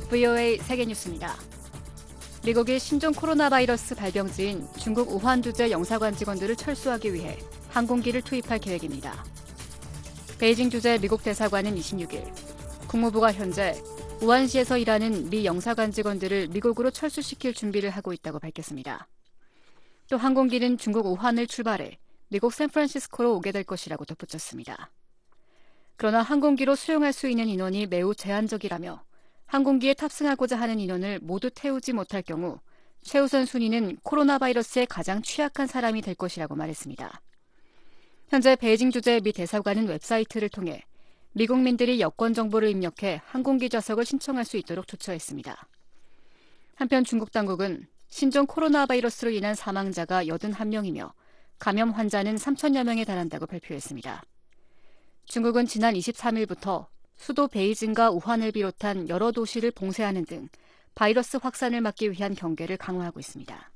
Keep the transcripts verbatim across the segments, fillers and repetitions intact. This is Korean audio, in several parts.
브이오에이 세계뉴스입니다. 미국이 신종 코로나 바이러스 발병지인 중국 우한 주재 영사관 직원들을 철수하기 위해 항공기를 투입할 계획입니다. 베이징 주재 미국 대사관은 이십육 일 국무부가 현재 우한시에서 일하는 미 영사관 직원들을 미국으로 철수시킬 준비를 하고 있다고 밝혔습니다. 또 항공기는 중국 우한을 출발해 미국 샌프란시스코로 오게 될 것이라고 덧붙였습니다. 그러나 항공기로 수용할 수 있는 인원이 매우 제한적이라며 항공기에 탑승하고자 하는 인원을 모두 태우지 못할 경우 최우선 순위는 코로나 바이러스에 가장 취약한 사람이 될 것이라고 말했습니다. 현재 베이징 주재 미 대사관은 웹사이트를 통해 미국민들이 여권 정보를 입력해 항공기 좌석을 신청할 수 있도록 조처했습니다. 한편 중국 당국은 신종 코로나 바이러스로 인한 사망자가 팔십일 명이며 감염 환자는 삼천여 명에 달한다고 발표했습니다. 중국은 지난 이십삼 일부터 수도 베이징과 우한을 비롯한 여러 도시를 봉쇄하는 등 바이러스 확산을 막기 위한 경계를 강화하고 있습니다.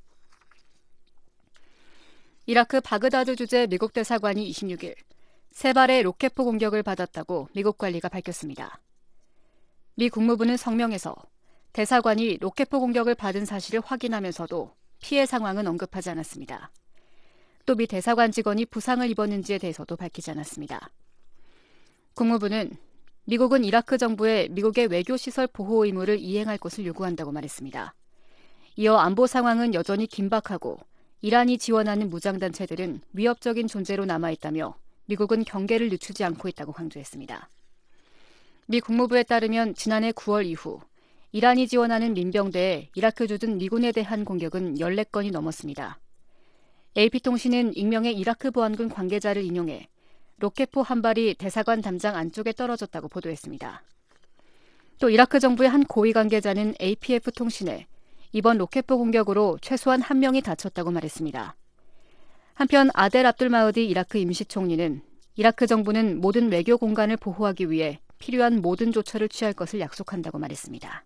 이라크 바그다드 주재 미국 대사관이 이십육 일 세 발의 로켓포 공격을 받았다고 미국 관리가 밝혔습니다. 미 국무부는 성명에서 대사관이 로켓포 공격을 받은 사실을 확인하면서도 피해 상황은 언급하지 않았습니다. 또 미 대사관 직원이 부상을 입었는지에 대해서도 밝히지 않았습니다. 국무부는 미국은 이라크 정부에 미국의 외교시설 보호 의무를 이행할 것을 요구한다고 말했습니다. 이어 안보 상황은 여전히 긴박하고 이란이 지원하는 무장단체들은 위협적인 존재로 남아있다며 미국은 경계를 늦추지 않고 있다고 강조했습니다. 미 국무부에 따르면 지난해 구월 이후 이란이 지원하는 민병대에 이라크 주둔 미군에 대한 공격은 열네 건이 넘었습니다. 에이피통신은 익명의 이라크 보안군 관계자를 인용해 로켓포 한 발이 대사관 담장 안쪽에 떨어졌다고 보도했습니다. 또 이라크 정부의 한 고위 관계자는 에이피에프통신에 이번 로켓포 공격으로 최소한 한 명이 다쳤다고 말했습니다. 한편 아델 압둘 마흐디 이라크 임시총리는 이라크 정부는 모든 외교 공간을 보호하기 위해 필요한 모든 조처를 취할 것을 약속한다고 말했습니다.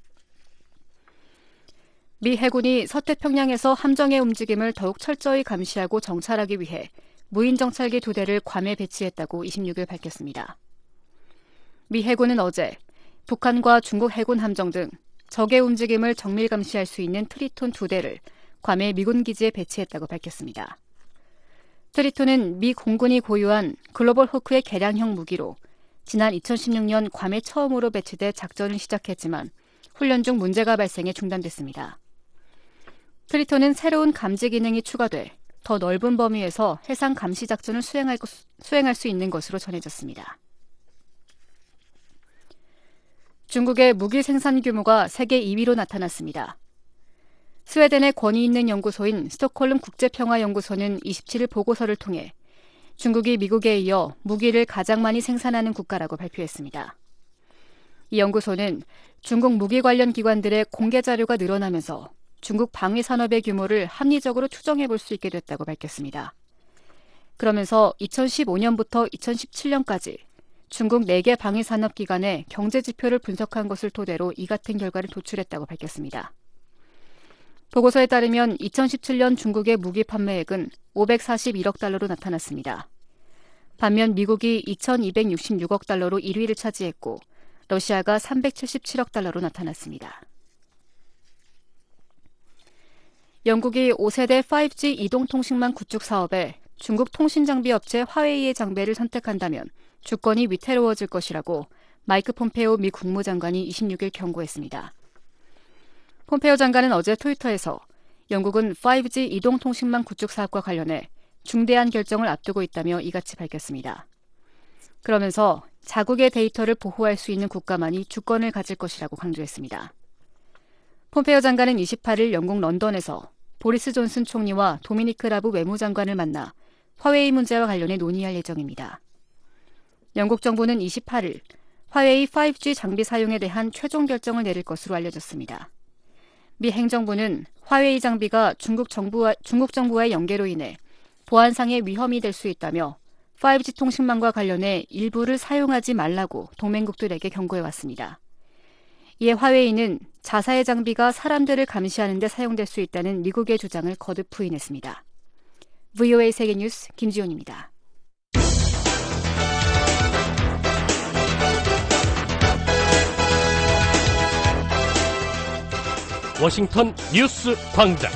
미 해군이 서태평양에서 함정의 움직임을 더욱 철저히 감시하고 정찰하기 위해 무인 정찰기 두 대를 괌에 배치했다고 이십육 일 밝혔습니다. 미 해군은 어제 북한과 중국 해군 함정 등 적의 움직임을 정밀 감시할 수 있는 트리톤 두 대를 괌의 미군 기지에 배치했다고 밝혔습니다. 트리톤은 미 공군이 보유한 글로벌 호크의 개량형 무기로 지난 이천십육 년 괌에 처음으로 배치돼 작전을 시작했지만 훈련 중 문제가 발생해 중단됐습니다. 트리톤은 새로운 감지 기능이 추가돼 더 넓은 범위에서 해상 감시 작전을 수행할, 것, 수행할 수 있는 것으로 전해졌습니다. 중국의 무기 생산 규모가 세계 이 위로 나타났습니다. 스웨덴의 권위 있는 연구소인 스톡홀름 국제평화연구소는 이십칠 일 보고서를 통해 중국이 미국에 이어 무기를 가장 많이 생산하는 국가라고 발표했습니다. 이 연구소는 중국 무기 관련 기관들의 공개 자료가 늘어나면서 중국 방위 산업의 규모를 합리적으로 추정해 볼 수 있게 됐다고 밝혔습니다. 그러면서 이천십오 년부터 이천십칠 년까지 중국 네 개 방위 산업 기관의 경제 지표를 분석한 것을 토대로 이 같은 결과를 도출했다고 밝혔습니다. 보고서에 따르면 이천십칠 년 중국의 무기 판매액은 오백사십일억 달러로 나타났습니다. 반면 미국이 이천이백육십육억 달러로 일 위를 차지했고 러시아가 삼백칠십칠억 달러로 나타났습니다. 영국이 오 세대 파이브지 이동통신망 구축 사업에 중국 통신장비 업체 화웨이의 장비를 선택한다면 주권이 위태로워질 것이라고 마이크 폼페오 미 국무장관이 이십육 일 경고했습니다. 폼페오 장관은 어제 트위터에서 영국은 파이브지 이동통신망 구축 사업과 관련해 중대한 결정을 앞두고 있다며 이같이 밝혔습니다. 그러면서 자국의 데이터를 보호할 수 있는 국가만이 주권을 가질 것이라고 강조했습니다. 폼페오 장관은 이십팔 일 영국 런던에서 보리스 존슨 총리와 도미니크 라브 외무장관을 만나 화웨이 문제와 관련해 논의할 예정입니다. 영국 정부는 이십팔 일 화웨이 파이브지 장비 사용에 대한 최종 결정을 내릴 것으로 알려졌습니다. 미 행정부는 화웨이 장비가 중국 정부와, 중국 정부와의 연계로 인해 보안상의 위험이 될 수 있다며 파이브지 통신망과 관련해 일부를 사용하지 말라고 동맹국들에게 경고해왔습니다. 이에 화웨이는 자사의 장비가 사람들을 감시하는 데 사용될 수 있다는 미국의 주장을 거듭 부인했습니다. 브이오에이 세계뉴스 김지훈입니다. 워싱턴 뉴스 광장.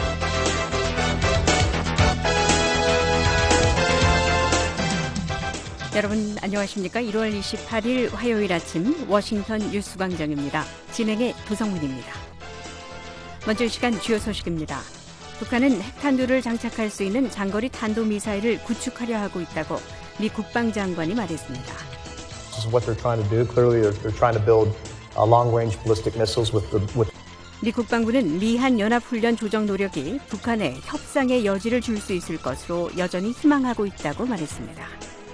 여러분 안녕하십니까? 일월 이십팔일 화요일 아침 워싱턴 뉴스 광장입니다. 진행의 도성문입니다. 먼저 이 시간 주요 소식입니다. 북한은 핵탄두를 장착할 수 있는 장거리 탄도미사일을 구축하려 하고 있다고 미 국방장관이 말했습니다. This is what they're trying to do. Clearly, they're, they're trying to build uh, long-range ballistic missiles with the. With... 미 국방부는 미한 연합훈련 조정 노력이 북한에 협상의 여지를 줄 수 있을 것으로 여전히 희망하고 있다고 말했습니다.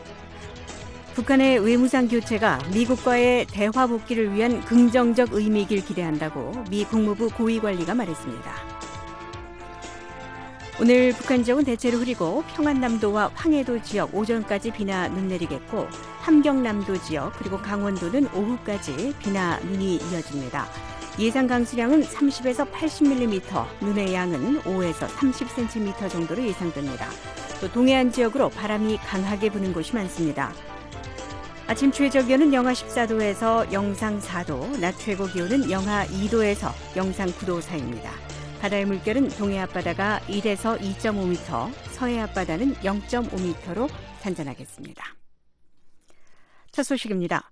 북한의 외무상 교체가 미국과의 대화 복귀를 위한 긍정적 의미이길 기대한다고 미 국무부 고위관리가 말했습니다. 오늘 북한 지역은 대체로 흐리고 평안남도와 황해도 지역 오전까지 비나 눈 내리겠고 함경남도 지역 그리고 강원도는 오후까지 비나 눈이 이어집니다. 예상 강수량은 삼십에서 팔십 밀리미터, 눈의 양은 오에서 삼십 센티미터 정도로 예상됩니다. 또 동해안 지역으로 바람이 강하게 부는 곳이 많습니다. 아침 최저 기온은 영하 십사도에서 영상 사도, 낮 최고 기온은 영하 이도에서 영상 구도 사이입니다. 바다의 물결은 동해 앞바다가 일에서 이점오 미터, 서해 앞바다는 영점오 미터로 산전하겠습니다. 첫 소식입니다.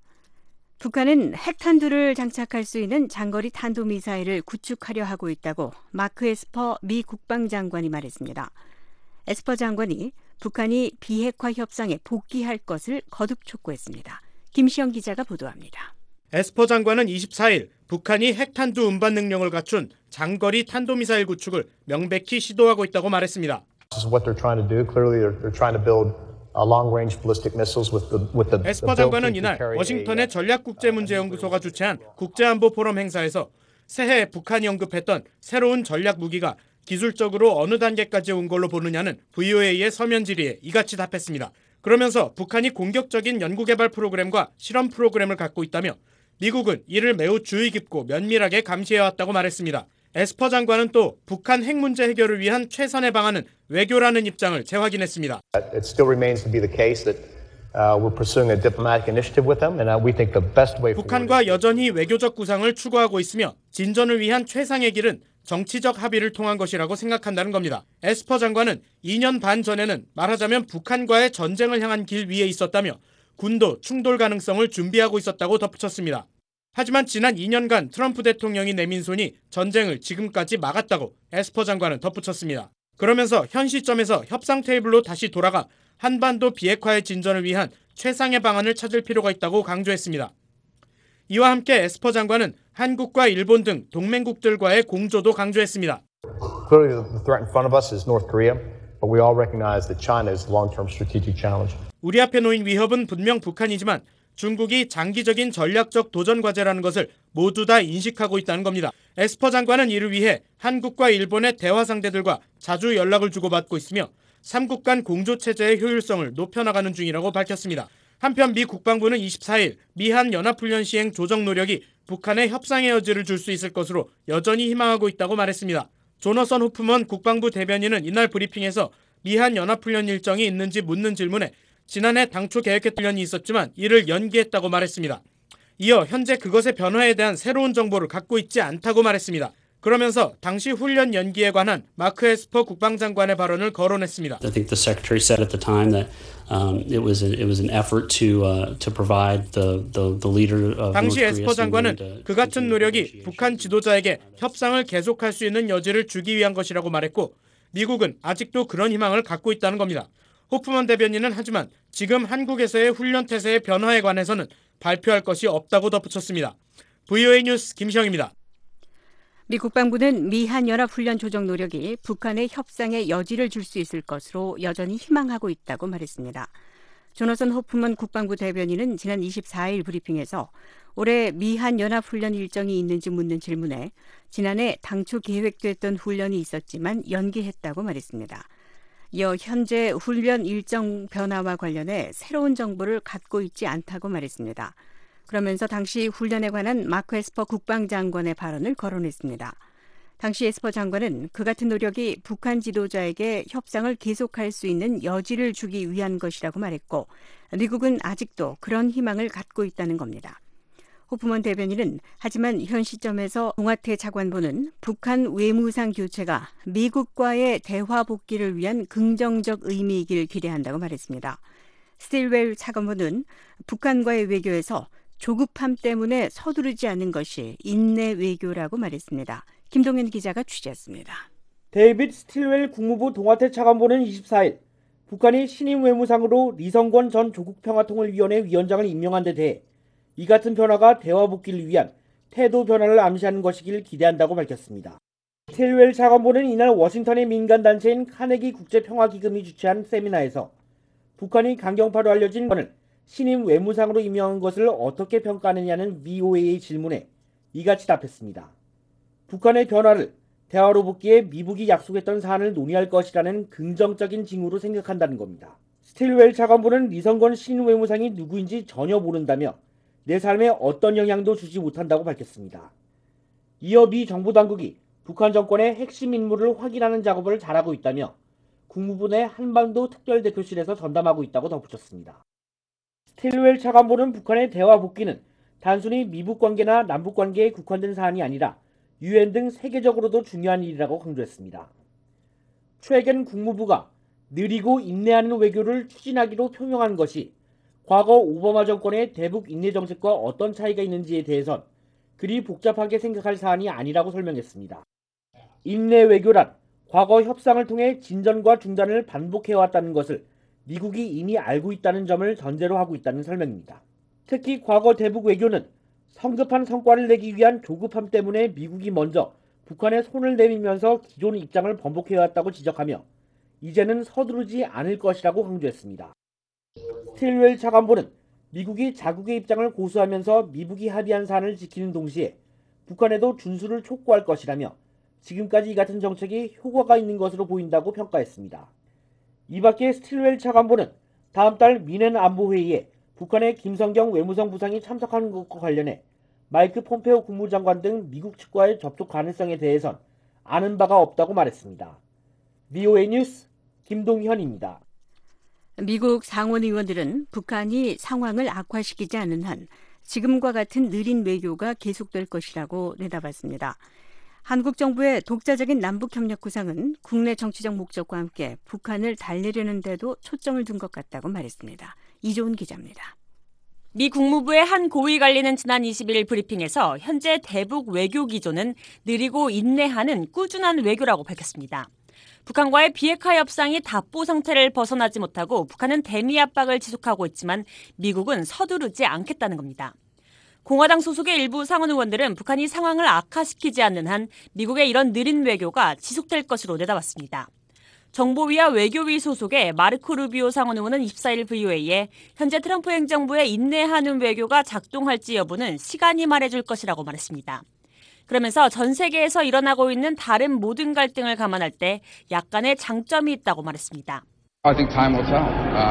북한은 핵탄두를 장착할 수 있는 장거리 탄도미사일을 구축하려 하고 있다고 마크 에스퍼 미 국방장관이 말했습니다. 에스퍼 장관이 북한이 비핵화 협상에 복귀할 것을 거듭 촉구했습니다. 김시영 기자가 보도합니다. 에스퍼 장관은 이십사일 북한이 핵탄두 운반 능력을 갖춘 장거리 탄도미사일 구축을 명백히 시도하고 있다고 말했습니다. This is what they're trying to do. Clearly, they're, they're trying to build uh, long-range ballistic missiles with the with the. 에스퍼 장관은 이날 워싱턴의 전략국제문제연구소가 주최한 국제안보 포럼 행사에서 새해 북한이 언급했던 새로운 전략 무기가 기술적으로 어느 단계까지 온 걸로 보느냐는 브이오에이의 서면 질의에 이같이 답했습니다. 그러면서 북한이 공격적인 연구개발 프로그램과 실험 프로그램을 갖고 있다며 미국은 이를 매우 주의 깊고 면밀하게 감시해왔다고 말했습니다. 에스퍼 장관은 또 북한 핵 문제 해결을 위한 최선의 방안은 외교라는 입장을 재확인했습니다. It still remains to be the case that uh, we're pursuing a diplomatic initiative with them, and we think the best way. 북한과 여전히 외교적 구상을 추구하고 있으며 진전을 위한 최상의 길은 정치적 합의를 통한 것이라고 생각한다는 겁니다. 에스퍼 장관은 이 년 반 전에는 말하자면 북한과의 전쟁을 향한 길 위에 있었다며 군도 충돌 가능성을 준비하고 있었다고 덧붙였습니다. 하지만 지난 이 년간 트럼프 대통령이 내민 손이 전쟁을 지금까지 막았다고 에스퍼 장관은 덧붙였습니다. 그러면서 현 시점에서 협상 테이블로 다시 돌아가 한반도 비핵화의 진전을 위한 최상의 방안을 찾을 필요가 있다고 강조했습니다. 이와 함께 에스퍼 장관은 한국과 일본 등 동맹국들과의 공조도 강조했습니다. Clearly, the threat in front of us is North Korea, but we all recognize that China is a long-term strategic challenge. 우리 앞에 놓인 위협은 분명 북한이지만 중국이 장기적인 전략적 도전 과제라는 것을 모두 다 인식하고 있다는 겁니다. 에스퍼 장관은 이를 위해 한국과 일본의 대화 상대들과 자주 연락을 주고받고 있으며 삼국 간 공조 체제의 효율성을 높여나가는 중이라고 밝혔습니다. 한편 미 국방부는 이십사일 미한 연합훈련 시행 조정 노력이 북한의 협상의 여지를 줄 수 있을 것으로 여전히 희망하고 있다고 말했습니다. 조너선 호프먼 국방부 대변인은 이날 브리핑에서 미한 연합훈련 일정이 있는지 묻는 질문에 지난해 당초 계획했던 훈련이 있었지만 이를 연기했다고 말했습니다. 이어 현재 그것의 변화에 대한 새로운 정보를 갖고 있지 않다고 말했습니다. 그러면서 당시 훈련 연기에 관한 마크 에스퍼 국방장관의 발언을 거론했습니다. I think the secretary said at the time that um, it was a, it was an effort to uh, to provide the the the leader of 당시 North 에스퍼 Korea 장관은 그 같은 노력이 북한 지도자에게 협상을 계속할 수 있는 여지를 주기 위한 것이라고 말했고 미국은 아직도 그런 희망을 갖고 있다는 겁니다. 호프먼 대변인은 하지만 지금 한국에서의 훈련 태세의 변화에 관해서는 발표할 것이 없다고 덧붙였습니다. 브이오에이 뉴스 김시영입니다. 미 국방부는 미한 연합훈련 조정 노력이 북한의 협상에 여지를 줄 수 있을 것으로 여전히 희망하고 있다고 말했습니다. 조너선 호프먼 국방부 대변인은 지난 이십사일 브리핑에서 올해 미한 연합훈련 일정이 있는지 묻는 질문에 지난해 당초 계획됐던 훈련이 있었지만 연기했다고 말했습니다. 이어 현재 훈련 일정 변화와 관련해 새로운 정보를 갖고 있지 않다고 말했습니다. 그러면서 당시 훈련에 관한 마크 에스퍼 국방장관의 발언을 거론했습니다. 당시 에스퍼 장관은 그 같은 노력이 북한 지도자에게 협상을 계속할 수 있는 여지를 주기 위한 것이라고 말했고 미국은 아직도 그런 희망을 갖고 있다는 겁니다. 호프먼 대변인은 하지만 현 시점에서 동아태 차관보는 북한 외무상 교체가 미국과의 대화 복귀를 위한 긍정적 의미이길 기대한다고 말했습니다. 스틸웰 차관보는 북한과의 외교에서 조급함 때문에 서두르지 않는 것이 인내 외교라고 말했습니다. 김동현 기자가 취재했습니다. 데이빗 스틸웰 국무부 동아태 차관보는 이십사일 북한이 신임 외무상으로 리성권 전 조국평화통일위원회 위원장을 임명한 데 대해 이 같은 변화가 대화 복귀를 위한 태도 변화를 암시하는 것이길 기대한다고 밝혔습니다. 스틸웰 차관보는 이날 워싱턴의 민간단체인 카네기 국제평화기금이 주최한 세미나에서 북한이 강경파로 알려진 건을 신임 외무상으로 임명한 것을 어떻게 평가하느냐는 브이오에이의 질문에 이같이 답했습니다. 북한의 변화를 대화로 복귀에 미국이 약속했던 사안을 논의할 것이라는 긍정적인 징후로 생각한다는 겁니다. 스틸웰 차관보는 리성권 신임 외무상이 누구인지 전혀 모른다며 내 삶에 어떤 영향도 주지 못한다고 밝혔습니다. 이어 미 정부 당국이 북한 정권의 핵심 인물을 확인하는 작업을 잘하고 있다며 국무부 내 한반도 특별대표실에서 전담하고 있다고 덧붙였습니다. 스틸웰 차관보는 북한의 대화 복귀는 단순히 미북 관계나 남북 관계에 국한된 사안이 아니라 유엔 등 세계적으로도 중요한 일이라고 강조했습니다. 최근 국무부가 느리고 인내하는 외교를 추진하기로 표명한 것이 과거 오바마 정권의 대북 인내 정책과 어떤 차이가 있는지에 대해선 그리 복잡하게 생각할 사안이 아니라고 설명했습니다. 인내 외교란 과거 협상을 통해 진전과 중단을 반복해왔다는 것을 미국이 이미 알고 있다는 점을 전제로 하고 있다는 설명입니다. 특히 과거 대북 외교는 성급한 성과를 내기 위한 조급함 때문에 미국이 먼저 북한에 손을 내밀면서 기존 입장을 번복해왔다고 지적하며 이제는 서두르지 않을 것이라고 강조했습니다. 스틸웰 차관보는 미국이 자국의 입장을 고수하면서 미북이 합의한 사안을 지키는 동시에 북한에도 준수를 촉구할 것이라며 지금까지 이 같은 정책이 효과가 있는 것으로 보인다고 평가했습니다. 이 밖에 스틸웰 차관보는 다음 달 미넨 안보회의에 북한의 김성경 외무성 부상이 참석하는 것과 관련해 마이크 폼페오 국무장관 등 미국 측과의 접촉 가능성에 대해선 아는 바가 없다고 말했습니다. 브이오에이 뉴스 김동현입니다. 미국 상원 의원들은 북한이 상황을 악화시키지 않는 한 지금과 같은 느린 외교가 계속될 것이라고 내다봤습니다. 한국 정부의 독자적인 남북협력 구상은 국내 정치적 목적과 함께 북한을 달래려는 데도 초점을 둔 것 같다고 말했습니다. 이조은 기자입니다. 미 국무부의 한 고위 관리는 지난 이십일 브리핑에서 현재 대북 외교 기조는 느리고 인내하는 꾸준한 외교라고 밝혔습니다. 북한과의 비핵화 협상이 답보 상태를 벗어나지 못하고 북한은 대미 압박을 지속하고 있지만 미국은 서두르지 않겠다는 겁니다. 공화당 소속의 일부 상원 의원들은 북한이 상황을 악화시키지 않는 한 미국의 이런 느린 외교가 지속될 것으로 내다봤습니다. 정보위와 외교위 소속의 마르코 루비오 상원 의원은 이십사일 브이오에이에 현재 트럼프 행정부의 인내하는 외교가 작동할지 여부는 시간이 말해줄 것이라고 말했습니다. 그러면서 전 세계에서 일어나고 있는 다른 모든 갈등을 감안할 때 약간의 장점이 있다고 말했습니다. I think time will tell.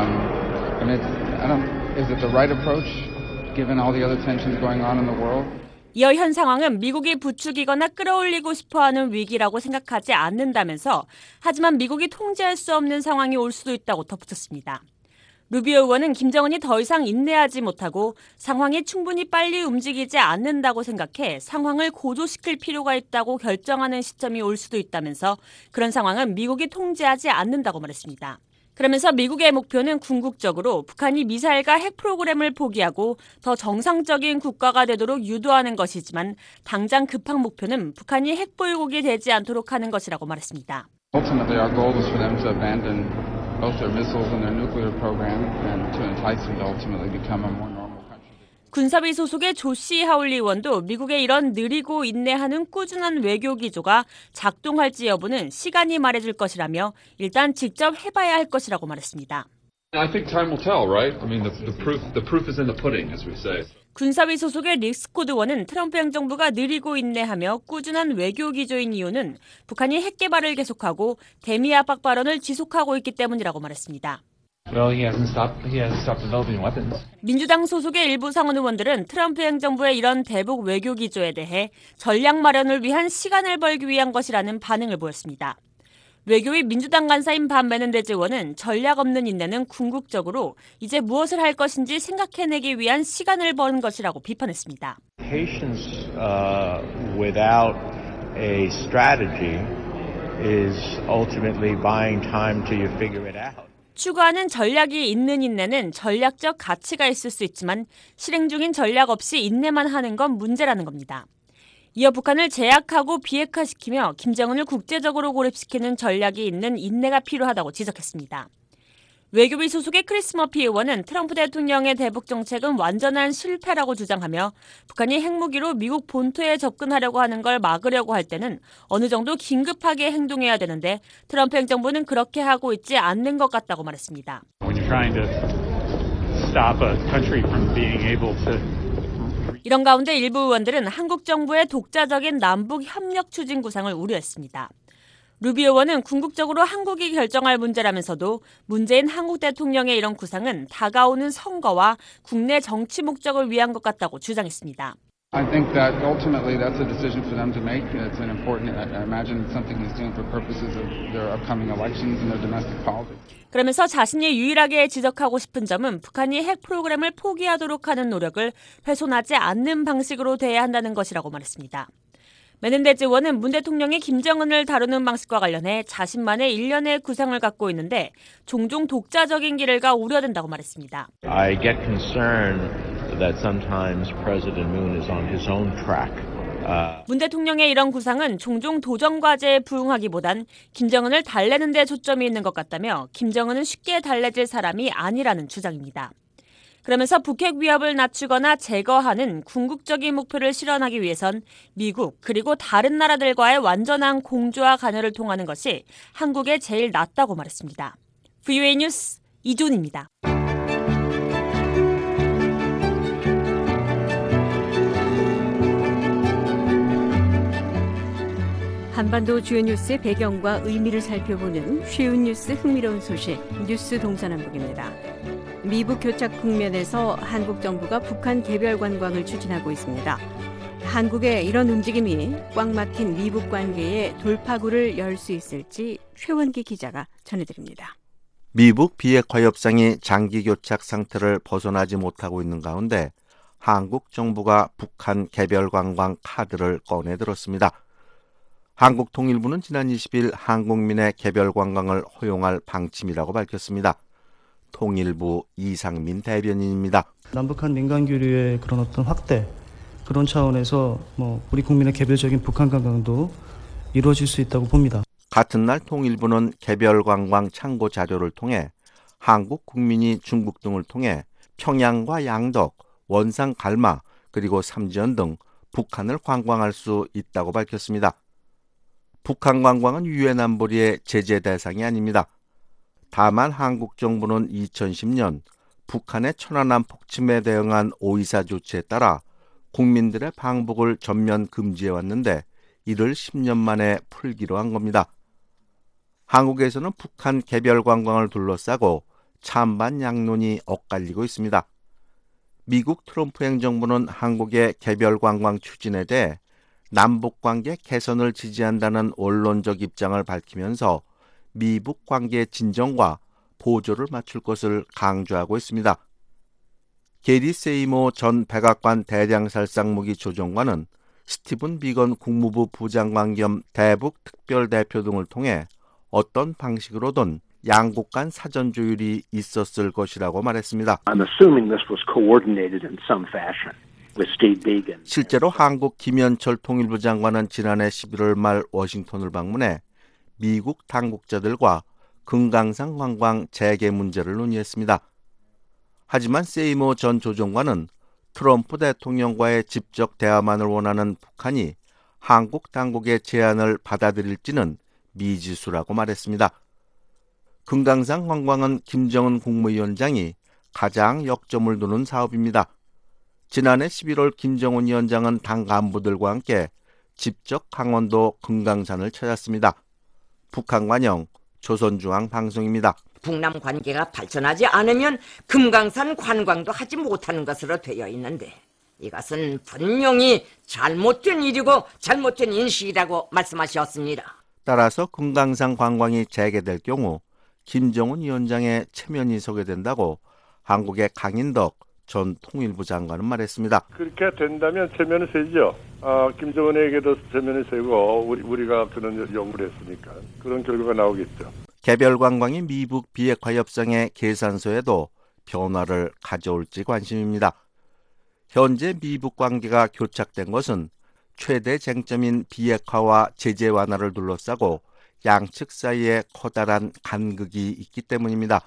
Um, and it's, I don't, is it the right approach given all the other tensions going on in the world? 이어 현 상황은 미국이 부추기거나 끌어올리고 싶어하는 위기라고 생각하지 않는다면서 하지만 미국이 통제할 수 없는 상황이 올 수도 있다고 덧붙였습니다. 루비오 의원은 김정은이 더 이상 인내하지 못하고 상황이 충분히 빨리 움직이지 않는다고 생각해 상황을 고조시킬 필요가 있다고 결정하는 시점이 올 수도 있다면서 그런 상황은 미국이 통제하지 않는다고 말했습니다. 그러면서 미국의 목표는 궁극적으로 북한이 미사일과 핵 프로그램을 포기하고 더 정상적인 국가가 되도록 유도하는 것이지만 당장 급한 목표는 북한이 핵 보유국이 되지 않도록 하는 것이라고 말했습니다. Ultimately, our goal is for them to abandon both their missiles and their nuclear program and to entice them to ultimately become a more normal country. 군사위 소속의 조시 하울리 의원도 미국의 이런 느리고 인내하는 꾸준한 외교 기조가 작동할지 여부는 시간이 말해줄 것이라며 일단 직접 해봐야 할 것이라고 말했습니다. I think time will tell, right? I mean, the, the proof the proof is in the pudding, as we say. 군사위 소속의 릭 스코드 의원은 트럼프 행정부가 느리고 인내하며 꾸준한 외교 기조인 이유는 북한이 핵 개발을 계속하고 대미 압박 발언을 지속하고 있기 때문이라고 말했습니다. Well, he hasn't stopped. He hasn't stopped developing weapons. 민주당 소속의 일부 상원 의원들은 트럼프 행정부의 이런 대북 외교 기조에 대해 전략 마련을 위한 시간을 벌기 위한 것이라는 반응을 보였습니다. 외교위 민주당 간사인 반 메넨데즈 의원은 전략 없는 인내는 궁극적으로 이제 무엇을 할 것인지 생각해내기 위한 시간을 버는 것이라고 비판했습니다. Patience uh, without a strategy is ultimately buying time till you figure it out. 추구하는 전략이 있는 인내는 전략적 가치가 있을 수 있지만 실행 중인 전략 없이 인내만 하는 건 문제라는 겁니다. 이어 북한을 제약하고 비핵화시키며 김정은을 국제적으로 고립시키는 전략이 있는 인내가 필요하다고 지적했습니다. 외교비 소속의 크리스 머피 의원은 트럼프 대통령의 대북 정책은 완전한 실패라고 주장하며 북한이 핵무기로 미국 본토에 접근하려고 하는 걸 막으려고 할 때는 어느 정도 긴급하게 행동해야 되는데 트럼프 행정부는 그렇게 하고 있지 않는 것 같다고 말했습니다. When you're trying to stop a country from being able to 이런 가운데 일부 의원들은 한국 정부의 독자적인 남북 협력 추진 구상을 우려했습니다. 루비 의원은 궁극적으로 한국이 결정할 문제라면서도 문재인 한국 대통령의 이런 구상은 다가오는 선거와 국내 정치 목적을 위한 것 같다고 주장했습니다. I think that ultimately that's a decision for them to make. It's an important, I imagine it's something he's doing for purposes of their upcoming elections and their domestic politics. 그러면서 자신이 유일하게 지적하고 싶은 점은 북한이 핵 프로그램을 포기하도록 하는 노력을 훼손하지 않는 방식으로 대해야 한다는 것이라고 말했습니다. 메넨데즈 의원은 문 대통령이 김정은을 다루는 방식과 관련해 자신만의 일련의 구상을 갖고 있는데 종종 독자적인 길을 가 우려된다고 말했습니다. I get concerned that sometimes President Moon is on his own track. Uh... 문 대통령의 이런 구상은 종종 도전 과제에 부응하기보단 김정은을 달래는 데 초점이 있는 것 같다며 김정은은 쉽게 달래질 사람이 아니라는 주장입니다. 그러면서 북핵 위협을 낮추거나 제거하는 궁극적인 목표를 실현하기 위해선 미국 그리고 다른 나라들과의 완전한 공조와 간여를 통하는 것이 한국에 제일 낫다고 말했습니다. 브이오에이 뉴스 이존입니다. 한반도 주요 뉴스의 배경과 의미를 살펴보는 쉬운 뉴스 흥미로운 소식 뉴스 동서남북입니다. 미북 교착 국면에서 한국 정부가 북한 개별 관광을 추진하고 있습니다. 한국의 이런 움직임이 꽉 막힌 미북 관계에 돌파구를 열 수 있을지 최원기 기자가 전해드립니다. 미북 비핵화 협상이 장기 교착 상태를 벗어나지 못하고 있는 가운데 한국 정부가 북한 개별 관광 카드를 꺼내들었습니다. 한국통일부는 지난 이십 일 한국민의 개별 관광을 허용할 방침이라고 밝혔습니다. 통일부 이상민 대변인입니다. 남북한 민간 교류의 그런 어떤 확대, 그런 차원에서 뭐 우리 국민의 개별적인 북한 관광도 이루어질 수 있다고 봅니다. 같은 날 통일부는 개별 관광 참고 자료를 통해 한국 국민이 중국 등을 통해 평양과 양덕, 원산 갈마, 그리고 삼지연 등 북한을 관광할 수 있다고 밝혔습니다. 북한 관광은 유엔 안보리의 제재 대상이 아닙니다. 다만 한국 정부는 이천십 년 북한의 천안함 폭침에 대응한 오이사 조치에 따라 국민들의 방북을 전면 금지해왔는데 이를 십 년 만에 풀기로 한 겁니다. 한국에서는 북한 개별 관광을 둘러싸고 찬반 양론이 엇갈리고 있습니다. 미국 트럼프 행정부는 한국의 개별 관광 추진에 대해 남북관계 개선을 지지한다는 원론적 입장을 밝히면서 미북 관계 진정과 보조를 맞출 것을 강조하고 있습니다. 게리 세이모 전 백악관 대량살상무기 조정관은 스티븐 비건 국무부 부장관 겸 대북 특별대표 등을 통해 어떤 방식으로든 양국 간 사전 조율이 있었을 것이라고 말했습니다. I'm assuming this was coordinated in some fashion. 실제로 한국 김현철 통일부 장관은 지난해 십일월 말 워싱턴을 방문해 미국 당국자들과 금강산 관광 재개 문제를 논의했습니다. 하지만 세이모 전 조정관은 트럼프 대통령과의 직접 대화만을 원하는 북한이 한국 당국의 제안을 받아들일지는 미지수라고 말했습니다. 금강산 관광은 김정은 국무위원장이 가장 역점을 두는 사업입니다. 지난해 십일월 김정은 위원장은 당 간부들과 함께 직접 강원도 금강산을 찾았습니다. 북한 관영 조선중앙방송입니다. 북남 관계가 발전하지 않으면 금강산 관광도 하지 못하는 것으로 되어 있는데 이것은 분명히 잘못된 일이고 잘못된 인식이라고 말씀하셨습니다. 따라서 금강산 관광이 재개될 경우 김정은 위원장의 체면이 서게 된다고 한국의 강인덕 전 통일부 장관은 말했습니다. 그렇게 된다면 체면은 세죠. 아, 김정은에게도 체면이 세고 우리, 우리가 그런 연구를 했으니까 그런 결과가 나오겠죠. 개별 관광이 미북 비핵화 협상의 계산서에도 변화를 가져올지 관심입니다. 현재 미북 관계가 교착된 것은 최대 쟁점인 비핵화와 제재 완화를 둘러싸고 양측 사이에 커다란 간극이 있기 때문입니다.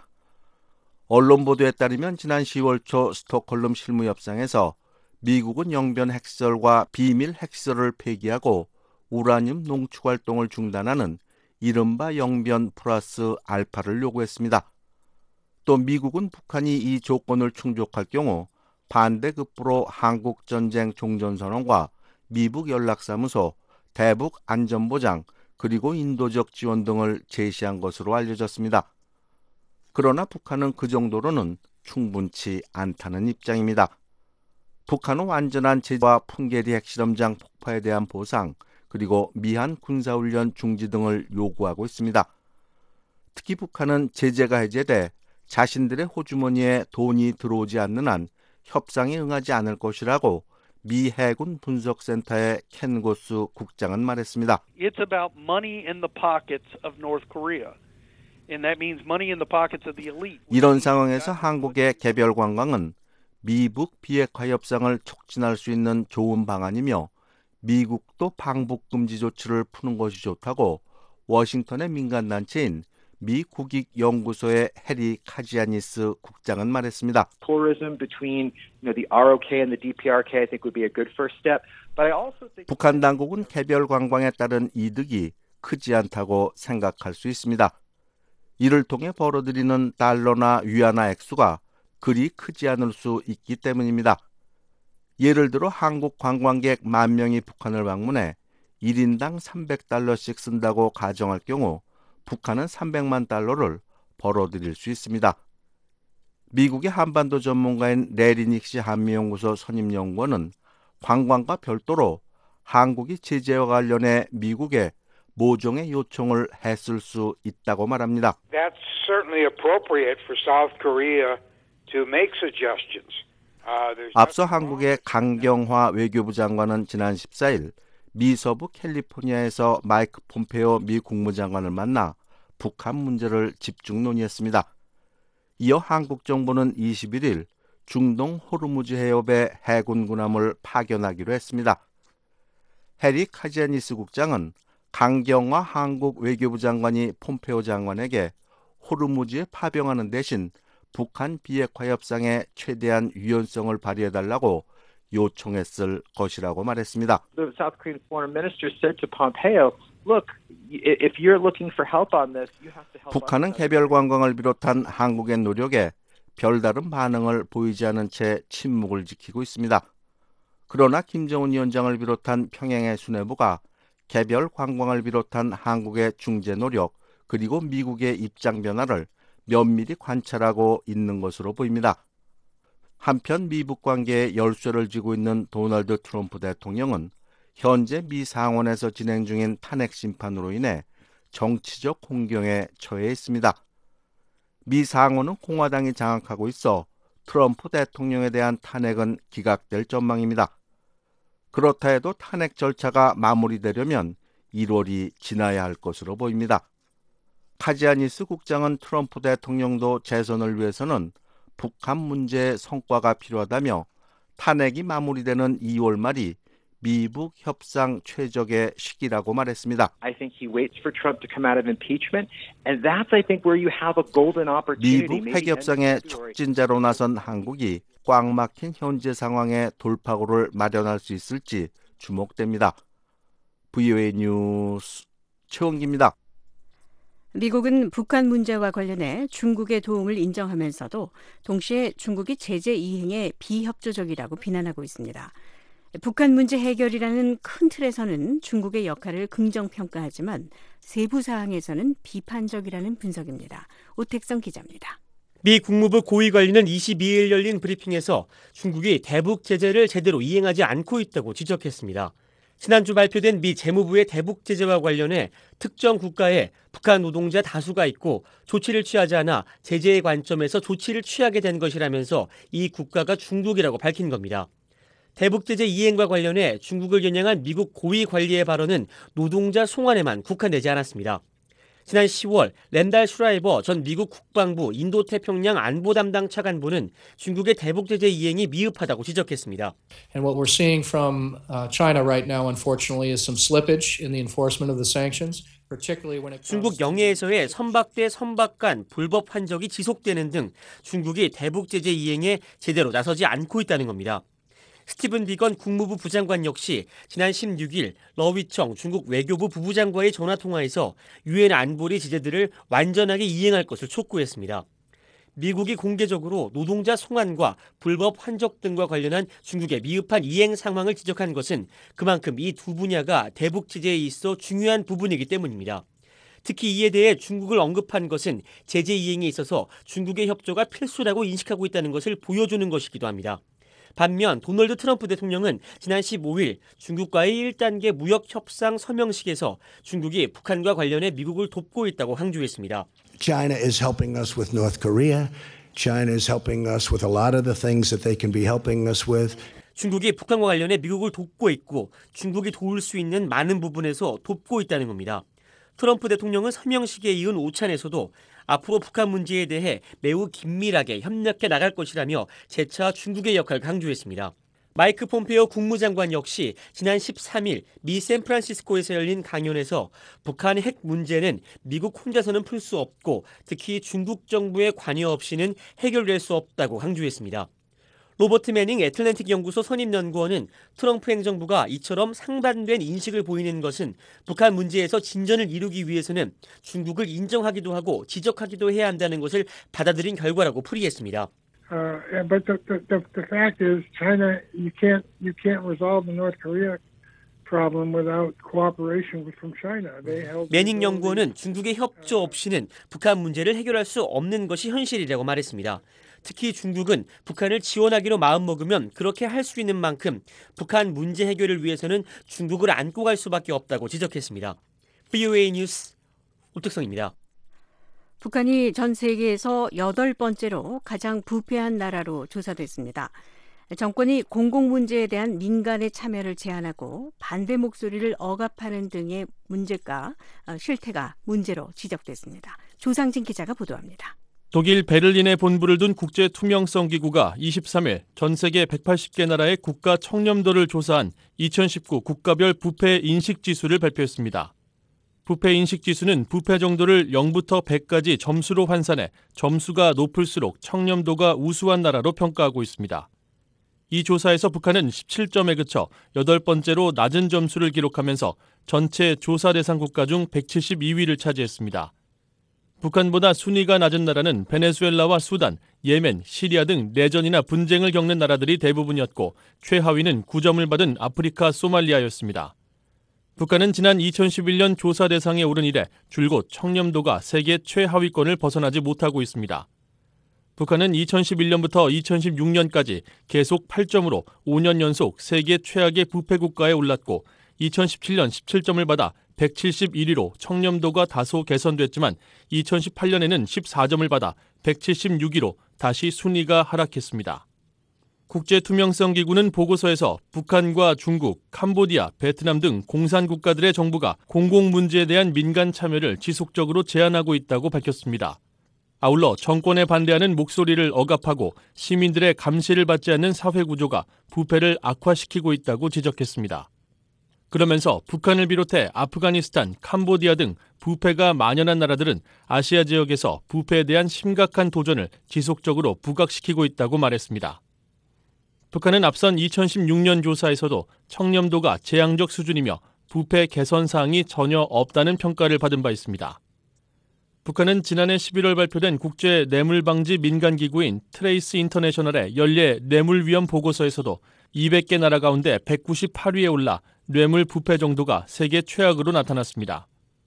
언론 보도에 따르면 지난 시월 초 스톡홀름 실무협상에서 미국은 영변 핵시설과 비밀 핵시설을 폐기하고 우라늄 농축 활동을 중단하는 이른바 영변 플러스 알파를 요구했습니다. 또 미국은 북한이 이 조건을 충족할 경우 반대급부로 한국전쟁 종전선언과 미북 연락사무소, 대북 안전보장, 그리고 인도적 지원 등을 제시한 것으로 알려졌습니다. 그러나 북한은 그 정도로는 충분치 않다는 입장입니다. 북한은 완전한 제재와 풍계리 핵실험장 폭파에 대한 보상, 그리고 미한 군사훈련 중지 등을 요구하고 있습니다. 특히 북한은 제재가 해제돼 자신들의 호주머니에 돈이 들어오지 않는 한 협상에 응하지 않을 것이라고 미 해군 분석센터의 켄 고스 국장은 말했습니다. It's about money in the pockets of North Korea. And that means money in the pockets of the elite. 이런 상황에서 한국의 개별 관광은 미북 비핵화 협상을 촉진할 수 있는 좋은 방안이며 미국도 방북 금지 조치를 푸는 것이 좋다고 워싱턴의 민간단체인 미 국익연구소의 해리 카지아니스 국장은 말했습니다. Tourism between you know, the 알 오 케이 and the 디 피 알 케이 I think would be a good first step. But I also think 북한 당국은 개별 관광에 따른 이득이 크지 않다고 생각할 수 있습니다. 이를 통해 벌어들이는 달러나 위안화 액수가 그리 크지 않을 수 있기 때문입니다. 예를 들어 한국 관광객 만 명이 북한을 방문해 일 인당 삼백 달러씩 쓴다고 가정할 경우 북한은 삼백만 달러를 벌어들일 수 있습니다. 미국의 한반도 전문가인 레리 닉시 한미연구소 선임연구원은 관광과 별도로 한국이 제재와 관련해 미국에 모종의 요청을 했을 수 있다고 말합니다. That's certainly appropriate for South Korea to make suggestions. Uh, 앞서 한국의 강경화 외교부 장관은 지난 십사일 미 서부 캘리포니아에서 마이크 폼페오 미 국무장관을 만나 북한 문제를 집중 논의했습니다. 이어 한국 정부는 이십일일 중동 호르무즈 해협에 해군 군함을 파견하기로 했습니다. 해리 카지아니스 국장은 강경화 한국 외교부 장관이 폼페오 장관에게 호르무즈에 파병하는 대신 북한 비핵화 협상에 최대한 유연성을 발휘해달라고 요청했을 것이라고 말했습니다. The South Korean foreign minister said to Pompeo, look, if you're looking for help on this, you have to help. 북한은 개별 관광을 비롯한 한국의 노력에 별다른 반응을 보이지 않은 채 침묵을 지키고 있습니다. 그러나 김정은 위원장을 비롯한 평양의 수뇌부가 개별 관광을 비롯한 한국의 중재 노력 그리고 미국의 입장 변화를 면밀히 관찰하고 있는 것으로 보입니다. 한편 미북 관계에 열쇠를 쥐고 있는 도널드 트럼프 대통령은 현재 미 상원에서 진행 중인 탄핵 심판으로 인해 정치적 공경에 처해 있습니다. 미 상원은 공화당이 장악하고 있어 트럼프 대통령에 대한 탄핵은 기각될 전망입니다. 그렇다 해도 탄핵 절차가 마무리되려면 일월이 지나야 할 것으로 보입니다. 카지아니스 국장은 트럼프 대통령도 재선을 위해서는 북한 문제의 성과가 필요하다며 탄핵이 마무리되는 이월 말이 미북 협상 최적의 시기라고 말했습니다. I think he waits for Trump to come out of impeachment, and that's I think where you have a golden opportunity. 미북 핵협상의 촉진자로 나선 한국이 꽉 막힌 현재 상황에 돌파구를 마련할 수 있을지 주목됩니다. 브이오에이 뉴스 최원기입니다. 미국은 북한 문제와 관련해 중국의 도움을 인정하면서도 동시에 중국이 제재 이행에 비협조적이라고 비난하고 있습니다. 북한 문제 해결이라는 큰 틀에서는 중국의 역할을 긍정평가하지만 세부 사항에서는 비판적이라는 분석입니다. 오택성 기자입니다. 미 국무부 고위관리는 이십이일 열린 브리핑에서 중국이 대북 제재를 제대로 이행하지 않고 있다고 지적했습니다. 지난주 발표된 미 재무부의 대북 제재와 관련해 특정 국가에 북한 노동자 다수가 있고 조치를 취하지 않아 제재의 관점에서 조치를 취하게 된 것이라면서 이 국가가 중국이라고 밝힌 겁니다. 대북 제재 이행과 관련해 중국을 겨냥한 미국 고위 관리의 발언은 노동자 송환에만 국한되지 않았습니다. 지난 시월 랜달 슈라이버 전 미국 국방부 인도태평양 안보 담당 차관보는 중국의 대북 제재 이행이 미흡하다고 지적했습니다. And what we're seeing from uh, China right now, unfortunately, is some slippage in the enforcement of the sanctions, particularly when it comes 중국 영해에서의 선박대 선박 간 불법 환적이 지속되는 등 중국이 대북 제재 이행에 제대로 나서지 않고 있다는 겁니다. 스티븐 비건 국무부 부장관 역시 지난 십육 일 러위청 중국 외교부 부부장과의 전화통화에서 유엔 안보리 제재들을 완전하게 이행할 것을 촉구했습니다. 미국이 공개적으로 노동자 송환과 불법 환적 등과 관련한 중국의 미흡한 이행 상황을 지적한 것은 그만큼 이 두 분야가 대북 제재에 있어 중요한 부분이기 때문입니다. 특히 이에 대해 중국을 언급한 것은 제재 이행에 있어서 중국의 협조가 필수라고 인식하고 있다는 것을 보여주는 것이기도 합니다. 반면 도널드 트럼프 대통령은 지난 십오 일 중국과의 일 단계 무역 협상 서명식에서 중국이 북한과 관련해 미국을 돕고 있다고 강조했습니다. China is helping us with North Korea. China is helping us with a lot of the things that they can be helping us with. 중국이 북한과 관련해 미국을 돕고 있고 중국이 도울 수 있는 많은 부분에서 돕고 있다는 겁니다. 트럼프 대통령은 서명식에 이은 오찬에서도 앞으로 북한 문제에 대해 매우 긴밀하게 협력해 나갈 것이라며 재차 중국의 역할을 강조했습니다. 마이크 폼페이오 국무장관 역시 지난 십삼 일 미 샌프란시스코에서 열린 강연에서 북한의 핵 문제는 미국 혼자서는 풀 수 없고 특히 중국 정부의 관여 없이는 해결될 수 없다고 강조했습니다. 로버트 매닝 애틀랜틱 연구소 선임연구원은 트럼프 행정부가 이처럼 상반된 인식을 보이는 것은 북한 문제에서 진전을 이루기 위해서는 중국을 인정하기도 하고 지적하기도 해야 한다는 것을 받아들인 결과라고 풀이했습니다. Uh, but the, the, the, the fact is, China, you can't, you can't resolve the North Korea problem without cooperation from China. They held. 매닝 연구원은 중국의 협조 없이는 북한 문제를 해결할 수 없는 것이 현실이라고 말했습니다. 특히 중국은 북한을 지원하기로 마음먹으면 그렇게 할 수 있는 만큼 북한 문제 해결을 위해서는 중국을 안고 갈 수밖에 없다고 지적했습니다. 브이오에이 뉴스 오택성입니다. 북한이 전 세계에서 여덟 번째로 가장 부패한 나라로 조사됐습니다. 정권이 공공 문제에 대한 민간의 참여를 제한하고 반대 목소리를 억압하는 등의 문제가, 실태가 문제로 지적됐습니다. 조상진 기자가 보도합니다. 독일 베를린에 본부를 둔 국제투명성기구가 이십삼 일 전 세계 백팔십 개 나라의 국가 청렴도를 조사한 이천십구 국가별 부패 인식지수를 발표했습니다. 부패 인식지수는 부패 정도를 영부터 백까지 점수로 환산해 점수가 높을수록 청렴도가 우수한 나라로 평가하고 있습니다. 이 조사에서 북한은 십칠 점에 그쳐 여덟 번째로 낮은 점수를 기록하면서 전체 조사 대상 국가 중 백칠십이 위를 차지했습니다. 북한보다 순위가 낮은 나라는 베네수엘라와 수단, 예멘, 시리아 등 내전이나 분쟁을 겪는 나라들이 대부분이었고 최하위는 구 점을 받은 아프리카 소말리아였습니다. 북한은 지난 이천십일 년 조사 대상에 오른 이래 줄곧 청렴도가 세계 최하위권을 벗어나지 못하고 있습니다. 북한은 이천십일 년부터 이천십육 년까지 계속 팔 점으로 오 년 연속 세계 최악의 부패 국가에 올랐고 이천십칠 년 십칠 점을 받아 백칠십일 위로 청렴도가 다소 개선됐지만 이천십팔 년에는 십사 점을 받아 백칠십육 위로 다시 순위가 하락했습니다. 국제투명성기구는 보고서에서 북한과 중국, 캄보디아, 베트남 등 공산국가들의 정부가 공공 문제에 대한 민간 참여를 지속적으로 제한하고 있다고 밝혔습니다. 아울러 정권에 반대하는 목소리를 억압하고 시민들의 감시를 받지 않는 사회구조가 부패를 악화시키고 있다고 지적했습니다. 그러면서 북한을 비롯해 아프가니스탄, 캄보디아 등 부패가 만연한 나라들은 아시아 지역에서 부패에 대한 심각한 도전을 지속적으로 부각시키고 있다고 말했습니다. 북한은 앞선 이천십육 년 조사에서도 청렴도가 재앙적 수준이며 부패 개선 사항이 전혀 없다는 평가를 받은 바 있습니다. 북한은 지난해 십일월 발표된 국제 뇌물방지 민간기구인 트레이스 인터내셔널의 연례 뇌물위험 보고서에서도 이백 개 나라 가운데 백구십팔 위에 올라 뇌물 부패 정도가 세계 최악으로 나타났습니다.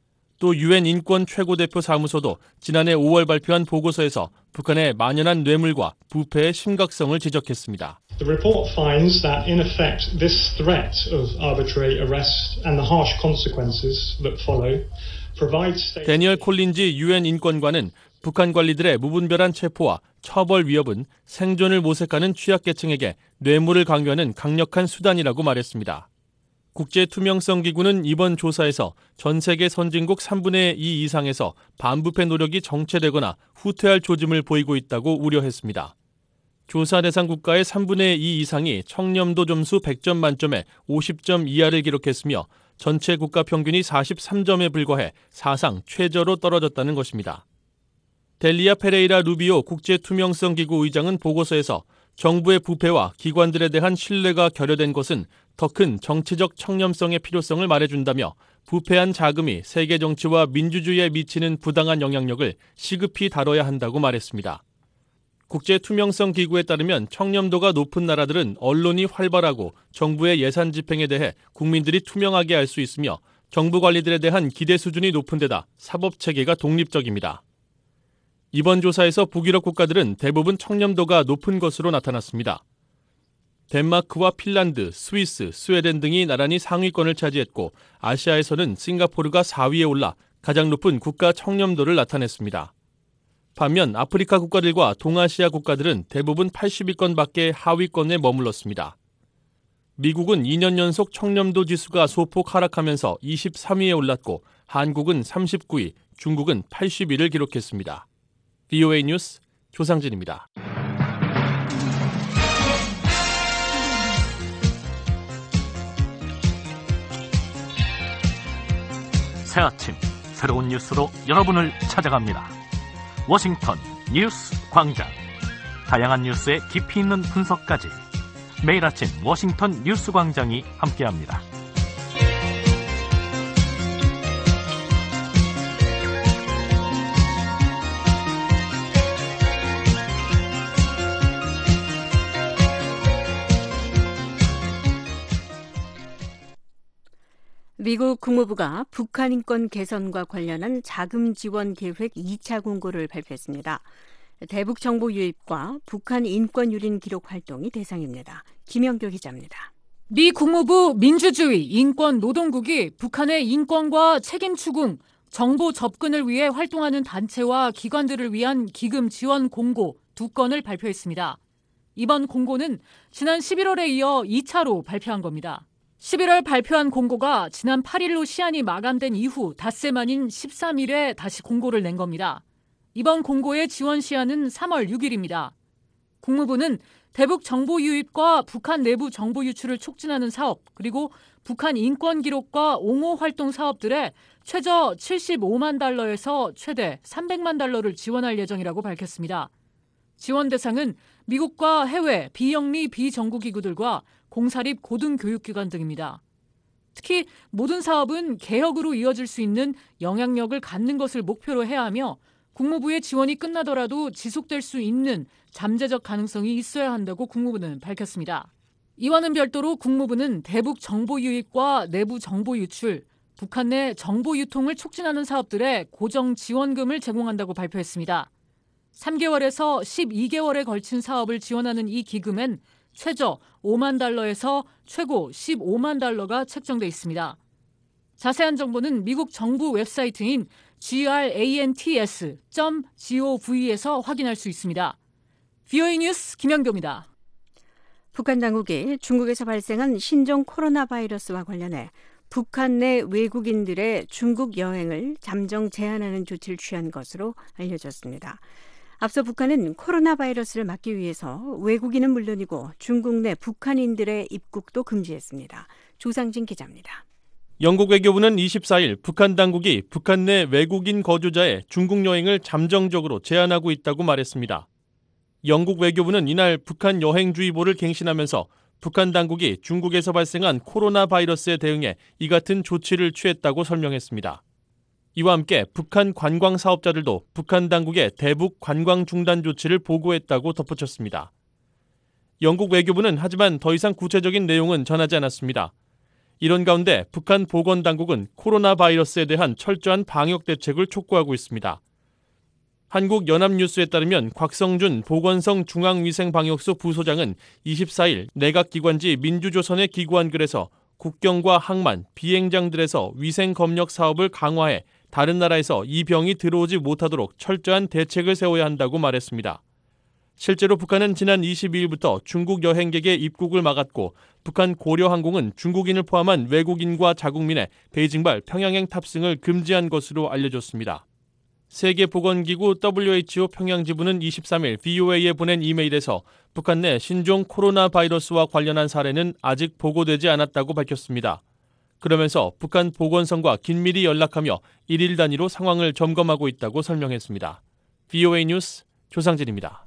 또 유엔 인권 최고대표 사무소도 지난해 오월 발표한 보고서에서 북한의 만연한 뇌물과 부패의 심각성을 지적했습니다. The report finds that in effect this threat of arbitrary arrest and the harsh consequences that follow provide state... 데니얼 콜린지 유엔 인권관은 북한 관리들의 무분별한 체포와 처벌 위협은 생존을 모색하는 취약계층에게 뇌물을 강요하는 강력한 수단이라고 말했습니다. 국제투명성기구는 이번 조사에서 전 세계 선진국 삼분의 이 이상에서 반부패 노력이 정체되거나 후퇴할 조짐을 보이고 있다고 우려했습니다. 조사 대상 국가의 삼분의 이 이상이 청렴도 점수 백 점 만점에 오십 점 이하를 기록했으며 전체 국가 평균이 사십삼 점에 불과해 사상 최저로 떨어졌다는 것입니다. 델리아 페레이라 루비오 국제투명성기구 의장은 보고서에서 정부의 부패와 기관들에 대한 신뢰가 결여된 것은 더 큰 정치적 청렴성의 필요성을 말해준다며 부패한 자금이 세계 정치와 민주주의에 미치는 부당한 영향력을 시급히 다뤄야 한다고 말했습니다. 국제투명성기구에 따르면 청렴도가 높은 나라들은 언론이 활발하고 정부의 예산 집행에 대해 국민들이 투명하게 알 수 있으며 정부 관리들에 대한 기대 수준이 높은 데다 사법체계가 독립적입니다. 이번 조사에서 북유럽 국가들은 대부분 청렴도가 높은 것으로 나타났습니다. 덴마크와 핀란드, 스위스, 스웨덴 등이 나란히 상위권을 차지했고 아시아에서는 싱가포르가 사 위에 올라 가장 높은 국가 청렴도를 나타냈습니다. 반면 아프리카 국가들과 동아시아 국가들은 대부분 팔십 위권 밖의 하위권에 머물렀습니다. 미국은 이 년 연속 청렴도 지수가 소폭 하락하면서 이십삼 위에 올랐고 한국은 삼십구 위, 중국은 팔십 위를 기록했습니다. 브이오에이 뉴스 조상진입니다. 새 아침 새로운 뉴스로 여러분을 찾아갑니다. 워싱턴 뉴스 광장. 다양한 뉴스의 깊이 있는 분석까지 매일 아침 워싱턴 뉴스 광장이 함께합니다. 미국 국무부가 북한 인권 개선과 관련한 자금 지원 계획 이 차 공고를 발표했습니다. 대북 정보 유입과 북한 인권 유린 기록 활동이 대상입니다. 김영교 기자입니다. 미 국무부 민주주의 인권 노동국이 북한의 인권과 책임 추궁, 정보 접근을 위해 활동하는 단체와 기관들을 위한 기금 지원 공고 두 건을 발표했습니다. 이번 공고는 지난 십일월에 이어 이 차로 발표한 겁니다. 십일월 발표한 공고가 지난 팔 일로 시한이 마감된 이후 닷새 만인 십삼 일에 다시 공고를 낸 겁니다. 이번 공고의 지원 시한은 삼월 육 일입니다. 국무부는 대북 정보 유입과 북한 내부 정보 유출을 촉진하는 사업, 그리고 북한 인권 기록과 옹호 활동 사업들에 최저 칠십오만 달러에서 최대 삼백만 달러를 지원할 예정이라고 밝혔습니다. 지원 대상은 미국과 해외 비영리 비정부기구들과 공사립 고등교육기관 등입니다. 특히 모든 사업은 개혁으로 이어질 수 있는 영향력을 갖는 것을 목표로 해야 하며 국무부의 지원이 끝나더라도 지속될 수 있는 잠재적 가능성이 있어야 한다고 국무부는 밝혔습니다. 이와는 별도로 국무부는 대북 정보 유입과 내부 정보 유출, 북한 내 정보 유통을 촉진하는 사업들에 고정 지원금을 제공한다고 발표했습니다. 삼 개월에서 십이 개월에 걸친 사업을 지원하는 이 기금엔 최저 오만 달러에서 최고 십오만 달러가 책정돼 있습니다. 자세한 정보는 미국 정부 웹사이트인 grants 점 gov에서 확인할 수 있습니다. 브이오에이 뉴스 김영교입니다. 북한 당국이 중국에서 발생한 신종 코로나 바이러스와 관련해 북한 내 외국인들의 중국 여행을 잠정 제한하는 조치를 취한 것으로 알려졌습니다. 앞서 북한은 코로나 바이러스를 막기 위해서 외국인은 물론이고 중국 내 북한인들의 입국도 금지했습니다. 조상진 기자입니다. 영국 외교부는 이십사 일 북한 당국이 북한 내 외국인 거주자의 중국 여행을 잠정적으로 제한하고 있다고 말했습니다. 영국 외교부는 이날 북한 여행주의보를 갱신하면서 북한 당국이 중국에서 발생한 코로나 바이러스에 대응해 이 같은 조치를 취했다고 설명했습니다. 이와 함께 북한 관광 사업자들도 북한 당국의 대북 관광 중단 조치를 보고했다고 덧붙였습니다. 영국 외교부는 하지만 더 이상 구체적인 내용은 전하지 않았습니다. 이런 가운데 북한 보건당국은 코로나 바이러스에 대한 철저한 방역 대책을 촉구하고 있습니다. 한국연합뉴스에 따르면 곽성준 보건성 중앙위생방역소 부소장은 이십사일 내각기관지 민주조선에 기고한 글에서 국경과 항만, 비행장들에서 위생검역 사업을 강화해 다른 나라에서 이 병이 들어오지 못하도록 철저한 대책을 세워야 한다고 말했습니다. 실제로 북한은 지난 이십이일부터 중국 여행객의 입국을 막았고 북한 고려항공은 중국인을 포함한 외국인과 자국민의 베이징발 평양행 탑승을 금지한 것으로 알려졌습니다. 세계보건기구 더블유에이치오 평양지부는 이십삼일 브이오에이에 보낸 이메일에서 북한 내 신종 코로나 바이러스와 관련한 사례는 아직 보고되지 않았다고 밝혔습니다. 그러면서 북한 보건성과 긴밀히 연락하며 일일 단위로 상황을 점검하고 있다고 설명했습니다. 브이오에이 뉴스 조상진입니다.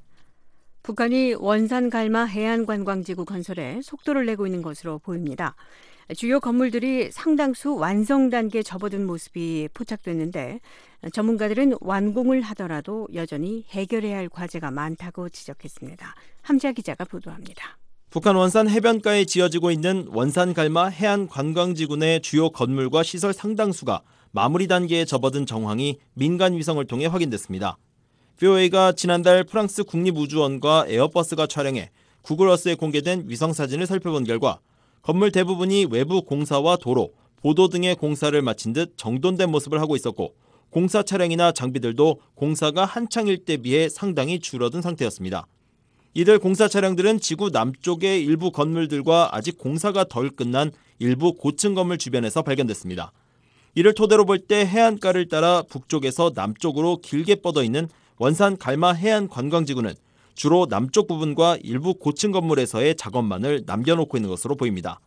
북한이 원산 갈마 해안관광지구 건설에 속도를 내고 있는 것으로 보입니다. 주요 건물들이 상당수 완성 단계에 접어든 모습이 포착됐는데 전문가들은 완공을 하더라도 여전히 해결해야 할 과제가 많다고 지적했습니다. 함지아 기자가 보도합니다. 북한 원산 해변가에 지어지고 있는 원산 갈마 해안관광지구 내 주요 건물과 시설 상당수가 마무리 단계에 접어든 정황이 민간 위성을 통해 확인됐습니다. 브이오에이가 지난달 프랑스 국립우주원과 에어버스가 촬영해 구글어스에 공개된 위성사진을 살펴본 결과 건물 대부분이 외부 공사와 도로, 보도 등의 공사를 마친 듯 정돈된 모습을 하고 있었고 공사 차량이나 장비들도 공사가 한창일 때 비해 상당히 줄어든 상태였습니다. 이들 공사 차량들은 지구 남쪽의 일부 건물들과 아직 공사가 덜 끝난 일부 고층 건물 주변에서 발견됐습니다. 이를 토대로 볼 때 해안가를 따라 북쪽에서 남쪽으로 길게 뻗어 있는 원산 갈마 해안 관광지구는 주로 남쪽 부분과 일부 고층 건물에서의 작업만을 남겨놓고 있는 것으로 보입니다.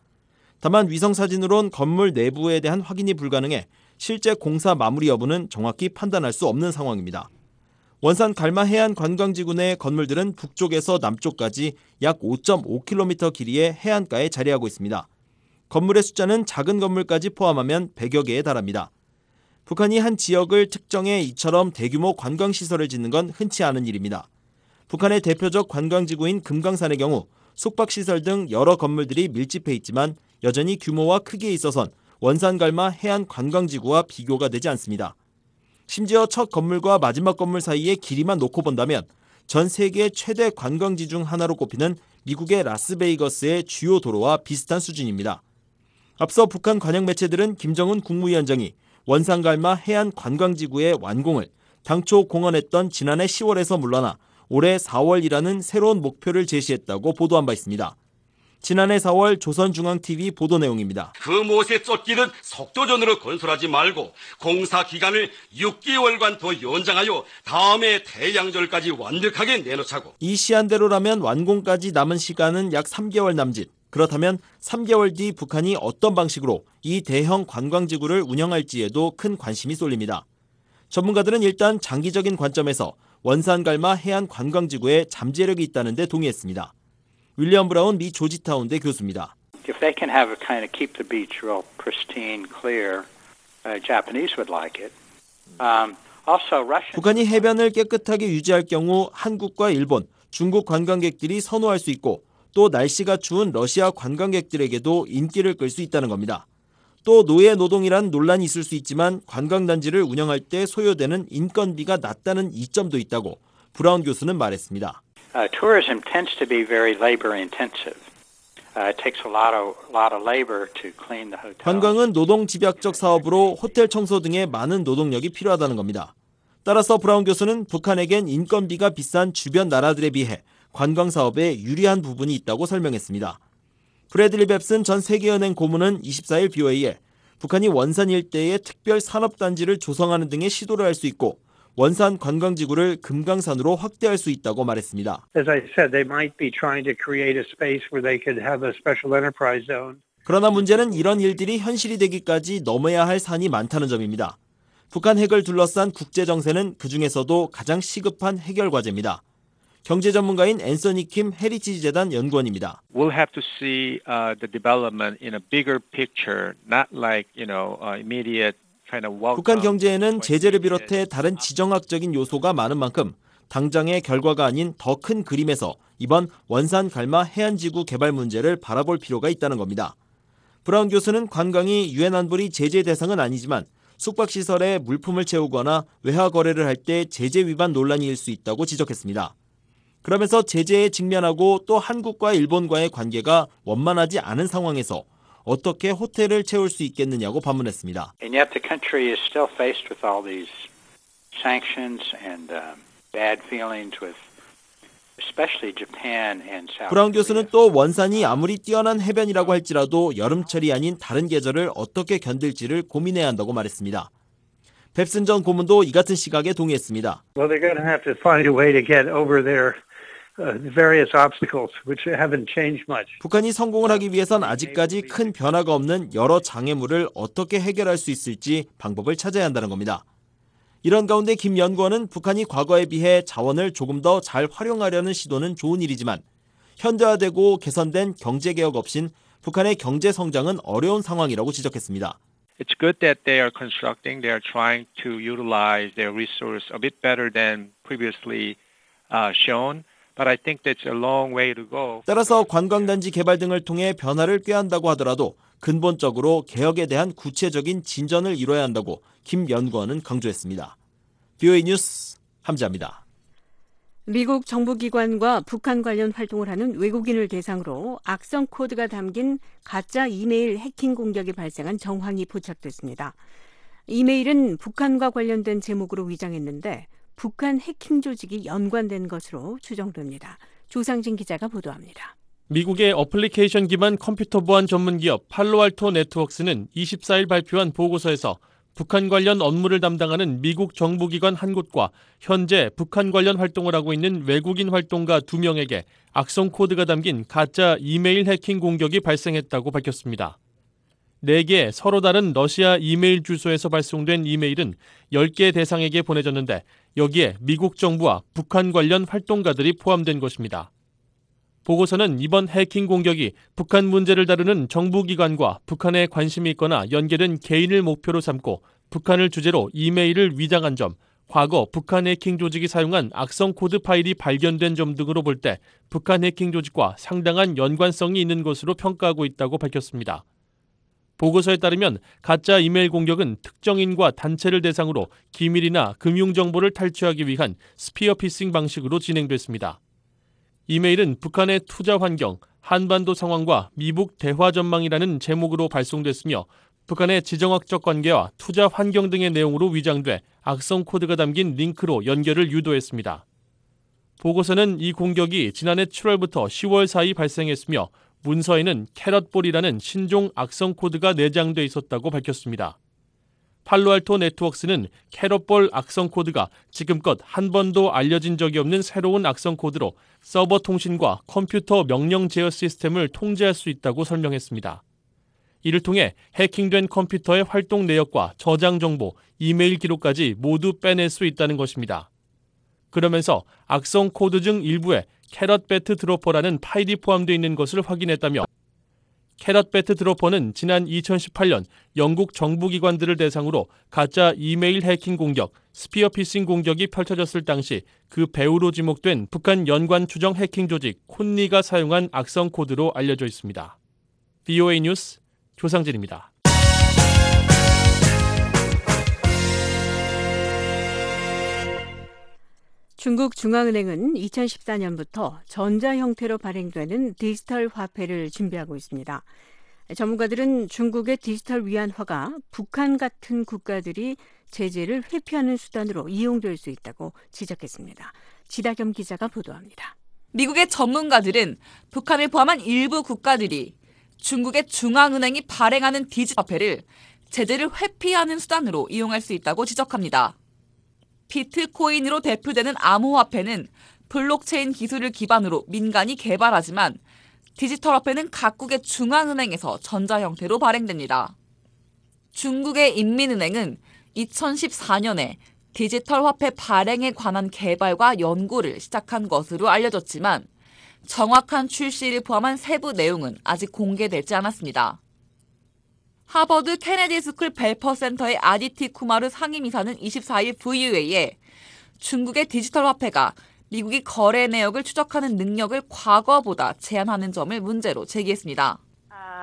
다만 위성사진으론 건물 내부에 대한 확인이 불가능해 실제 공사 마무리 여부는 정확히 판단할 수 없는 상황입니다. 원산 갈마 해안 관광지구 내 건물들은 북쪽에서 남쪽까지 약 오 점 오 킬로미터 길이의 해안가에 자리하고 있습니다. 건물의 숫자는 작은 건물까지 포함하면 백여 개에 달합니다. 북한이 한 지역을 특정해 이처럼 대규모 관광시설을 짓는 건 흔치 않은 일입니다. 북한의 대표적 관광지구인 금강산의 경우 숙박시설 등 여러 건물들이 밀집해 있지만 여전히 규모와 크기에 있어선 원산갈마 해안관광지구와 비교가 되지 않습니다. 심지어 첫 건물과 마지막 건물 사이의 길이만 놓고 본다면 전 세계 최대 관광지 중 하나로 꼽히는 미국의 라스베이거스의 주요 도로와 비슷한 수준입니다. 앞서 북한 관영 매체들은 김정은 국무위원장이 원산갈마 해안관광지구의 완공을 당초 공언했던 지난해 시월에서 물러나 올해 사월이라는 새로운 목표를 제시했다고 보도한 바 있습니다. 지난해 사월 조선중앙티비 보도 내용입니다. 그 못에 쫓기듯 속도전으로 건설하지 말고 공사 기간을 육 개월간 더 연장하여 다음해 태양절까지 완벽하게 내놓자고. 이 시한대로라면 완공까지 남은 시간은 약 삼 개월 남짓. 그렇다면 삼 개월 뒤 북한이 어떤 방식으로 이 대형 관광지구를 운영할지에도 큰 관심이 쏠립니다. 전문가들은 일단 장기적인 관점에서 원산갈마 해안관광지구에 잠재력이 있다는 데 동의했습니다. 윌리엄 브라운 미 조지타운대 교수입니다. If they can have it kind of keep the beach real pristine, clear, uh, Japanese would like it. Um, also Russian. 북한이 해변을 깨끗하게 유지할 경우 한국과 일본, 중국 관광객들이 선호할 수 있고 또 날씨가 추운 러시아 관광객들에게도 인기를 끌 수 있다는 겁니다. 또 노예 노동이란 논란이 있을 수 있지만 관광단지를 운영할 때 소요되는 인건비가 낮다는 이점도 있다고 브라운 교수는 말했습니다. Uh, tourism tends to be very labor intensive. Uh, it takes a lot of lot of labor to clean the hotel. 관광은 노동 집약적 사업으로 호텔 청소 등의 많은 노동력이 필요하다는 겁니다. 따라서 브라운 교수는 북한에겐 인건비가 비싼 주변 나라들에 비해 관광 사업에 유리한 부분이 있다고 설명했습니다. 브래들리 뱁슨 전 세계은행 고문은 이십사일 브이오에이에 북한이 원산 일대에 특별 산업단지를 조성하는 등의 시도를 할 수 있고 원산 관광지구를 금강산으로 확대할 수 있다고 말했습니다. As I said, they might be trying to create a space where they could have a special enterprise zone. 그러나 문제는 이런 일들이 현실이 되기까지 넘어야 할 산이 많다는 점입니다. 북한 핵을 둘러싼 국제 정세는 그중에서도 가장 시급한 해결 과제입니다. 경제 전문가인 앤서니 킴 헤리티지 재단 연구원입니다. We'll have to see uh, the development in a bigger picture, not like, you know, uh, immediate kind of welcome. 북한 경제에는 제재를 비롯해 다른 지정학적인 요소가 많은 만큼 당장의 결과가 아닌 더 큰 그림에서 이번 원산 갈마 해안지구 개발 문제를 바라볼 필요가 있다는 겁니다. 브라운 교수는 관광이 유엔 안보리 제재 대상은 아니지만 숙박시설에 물품을 채우거나 외화 거래를 할 때 제재 위반 논란일 수 있다고 지적했습니다. 그러면서 제재에 직면하고 또 한국과 일본과의 관계가 원만하지 않은 상황에서 어떻게 호텔을 채울 수 있겠느냐고 반문했습니다. And yet the country is still faced with all these sanctions and uh, bad feelings with especially Japan and South 브라운 교수는 또 원산이 아무리 뛰어난 해변이라고 할지라도 여름철이 아닌 다른 계절을 어떻게 견딜지를 고민해야 한다고 말했습니다. 뱁슨 전 고문도 이 같은 시각에 동의했습니다. Well, they're going to have to find a way to get over their uh, various obstacles, which haven't changed much. 북한이 성공을 하기 위해선 아직까지 큰 변화가 없는 여러 장애물을 어떻게 해결할 수 있을지 방법을 찾아야 한다는 겁니다. 이런 가운데 김 연구원은 북한이 과거에 비해 자원을 조금 더 잘 활용하려는 시도는 좋은 일이지만 현대화되고 개선된 경제개혁 없인 북한의 경제 성장은 어려운 상황이라고 지적했습니다. It's good that they are constructing, they are trying to utilize their resource a bit better than previously uh, shown, but I think that's a long way to go. 따라서 관광단지 개발 등을 통해 변화를 꾀한다고 하더라도 근본적으로 개혁에 대한 구체적인 진전을 이뤄야 한다고 김 연구원은 강조했습니다. 브이오에이 뉴스 함지아입니다. 미국 정부기관과 북한 관련 활동을 하는 외국인을 대상으로 악성 코드가 담긴 가짜 이메일 해킹 공격이 발생한 정황이 포착됐습니다. 이메일은 북한과 관련된 제목으로 위장했는데 북한 해킹 조직이 연관된 것으로 추정됩니다. 조상진 기자가 보도합니다. 미국의 어플리케이션 기반 컴퓨터 보안 전문 기업 팔로알토 네트워크스는 이십사일 발표한 보고서에서 북한 관련 업무를 담당하는 미국 정부기관 한 곳과 현재 북한 관련 활동을 하고 있는 외국인 활동가 두 명에게 악성 코드가 담긴 가짜 이메일 해킹 공격이 발생했다고 밝혔습니다. 네 개 서로 다른 러시아 이메일 주소에서 발송된 이메일은 열 개 대상에게 보내졌는데 여기에 미국 정부와 북한 관련 활동가들이 포함된 것입니다. 보고서는 이번 해킹 공격이 북한 문제를 다루는 정부기관과 북한에 관심이 있거나 연계된 개인을 목표로 삼고 북한을 주제로 이메일을 위장한 점, 과거 북한 해킹 조직이 사용한 악성 코드 파일이 발견된 점 등으로 볼 때 북한 해킹 조직과 상당한 연관성이 있는 것으로 평가하고 있다고 밝혔습니다. 보고서에 따르면 가짜 이메일 공격은 특정인과 단체를 대상으로 기밀이나 금융정보를 탈취하기 위한 스피어 피싱 방식으로 진행됐습니다. 이메일은 북한의 투자 환경, 한반도 상황과 미북 대화 전망이라는 제목으로 발송됐으며 북한의 지정학적 관계와 투자 환경 등의 내용으로 위장돼 악성 코드가 담긴 링크로 연결을 유도했습니다. 보고서는 이 공격이 지난해 칠월부터 시월 사이 발생했으며 문서에는 캐럿볼이라는 신종 악성 코드가 내장돼 있었다고 밝혔습니다. 팔로알토 네트워크스는 캐럿볼 악성 코드가 지금껏 한 번도 알려진 적이 없는 새로운 악성 코드로 서버 통신과 컴퓨터 명령 제어 시스템을 통제할 수 있다고 설명했습니다. 이를 통해 해킹된 컴퓨터의 활동 내역과 저장 정보, 이메일 기록까지 모두 빼낼 수 있다는 것입니다. 그러면서 악성 코드 중 일부에 캐럿 배트 드로퍼라는 파일이 포함되어 있는 것을 확인했다며 캐럿 배트 드로퍼는 지난 이천십팔 년 영국 정부기관들을 대상으로 가짜 이메일 해킹 공격, 스피어 피싱 공격이 펼쳐졌을 당시 그 배후로 지목된 북한 연관 추정 해킹 조직 콘니가 사용한 악성 코드로 알려져 있습니다. 브이오에이 뉴스 조상진입니다. 중국 중앙은행은 이천십사 년부터 전자 형태로 발행되는 디지털 화폐를 준비하고 있습니다. 전문가들은 중국의 디지털 위안화가 북한 같은 국가들이 제재를 회피하는 수단으로 이용될 수 있다고 지적했습니다. 지다겸 기자가 보도합니다. 미국의 전문가들은 북한을 포함한 일부 국가들이 중국의 중앙은행이 발행하는 디지털 화폐를 제재를 회피하는 수단으로 이용할 수 있다고 지적합니다. 비트코인으로 대표되는 암호화폐는 블록체인 기술을 기반으로 민간이 개발하지만 디지털 화폐는 각국의 중앙은행에서 전자 형태로 발행됩니다. 중국의 인민은행은 이천십사 년에 디지털 화폐 발행에 관한 개발과 연구를 시작한 것으로 알려졌지만 정확한 출시를 포함한 세부 내용은 아직 공개되지 않았습니다. 하버드 케네디 스쿨 벨퍼 센터의 아디티 쿠마르 상임이사는 이십사 일 브이오에이에 중국의 디지털 화폐가 미국이 거래 내역을 추적하는 능력을 과거보다 제한하는 점을 문제로 제기했습니다. Uh,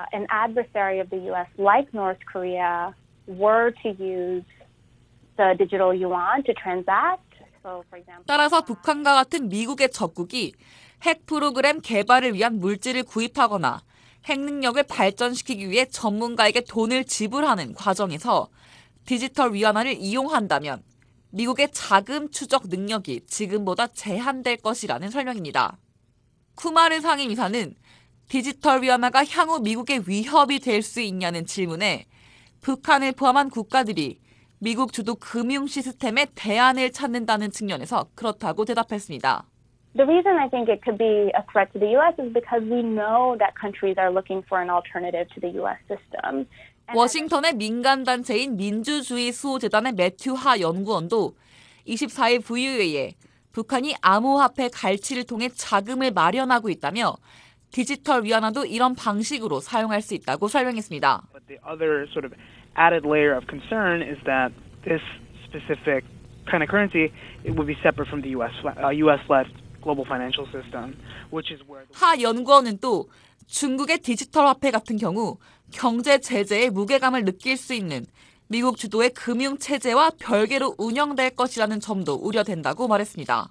an adversary of the U S like North Korea were to use the digital yuan to transact. So, for example, 따라서 북한과 같은 미국의 적국이 핵 프로그램 개발을 위한 물질을 구입하거나 핵 능력을 발전시키기 위해 전문가에게 돈을 지불하는 과정에서 디지털 위안화를 이용한다면 미국의 자금 추적 능력이 지금보다 제한될 것이라는 설명입니다. 쿠마르 상임이사는 디지털 위안화가 향후 미국의 위협이 될 수 있냐는 질문에 북한을 포함한 국가들이 미국 주도 금융 시스템에 대안을 찾는다는 측면에서 그렇다고 대답했습니다. The reason I think it could be a threat to the U S is because we know that countries are looking for an alternative to the U S system. 워싱턴의 민간단체인 민주주의 수호재단의 매튜 하 연구원도 이십사 일 브이오에이에 북한이 암호화폐 갈취를 통해 자금을 마련하고 있다며 디지털 위안화도 이런 방식으로 사용할 수 있다고 설명했습니다. But the other sort of added layer of concern is that this specific kind of currency it would be separate from the U S uh, U S-led global financial system, which is where. 하 연구원은 또 중국의 디지털 화폐 같은 경우 경제 제재의 무게감을 느낄 수 있는 미국 주도의 금융 체제와 별개로 운영될 것이라는 점도 우려된다고 말했습니다.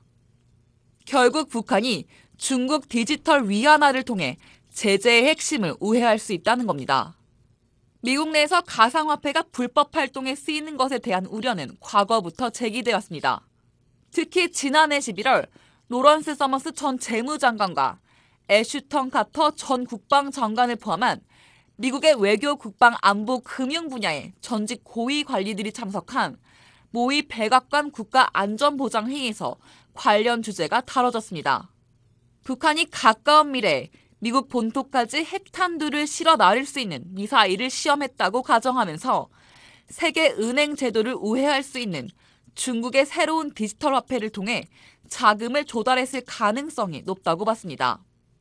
결국 북한이 중국 디지털 위안화를 통해 제재의 핵심을 우회할 수 있다는 겁니다. 미국 내에서 가상화폐가 불법 활동에 쓰이는 것에 대한 우려는 과거부터 제기돼 왔습니다. 특히 지난해 십일월 로런스 서머스 전 재무장관과 애슈턴 카터 전 국방장관을 포함한 미국의 외교, 국방, 안보, 금융 분야의 전직 고위 관리들이 참석한 모의 백악관 국가안전보장회의에서 관련 주제가 다뤄졌습니다. 북한이 가까운 미래에 미국 본토까지 핵탄두를 실어 나를 수 있는 미사일을 시험했다고 가정하면서 세계 은행 제도를 우회할 수 있는 중국의 새로운 디지털 화폐를 통해 자금을 조달했을 가능성이 높다고 봤습니다.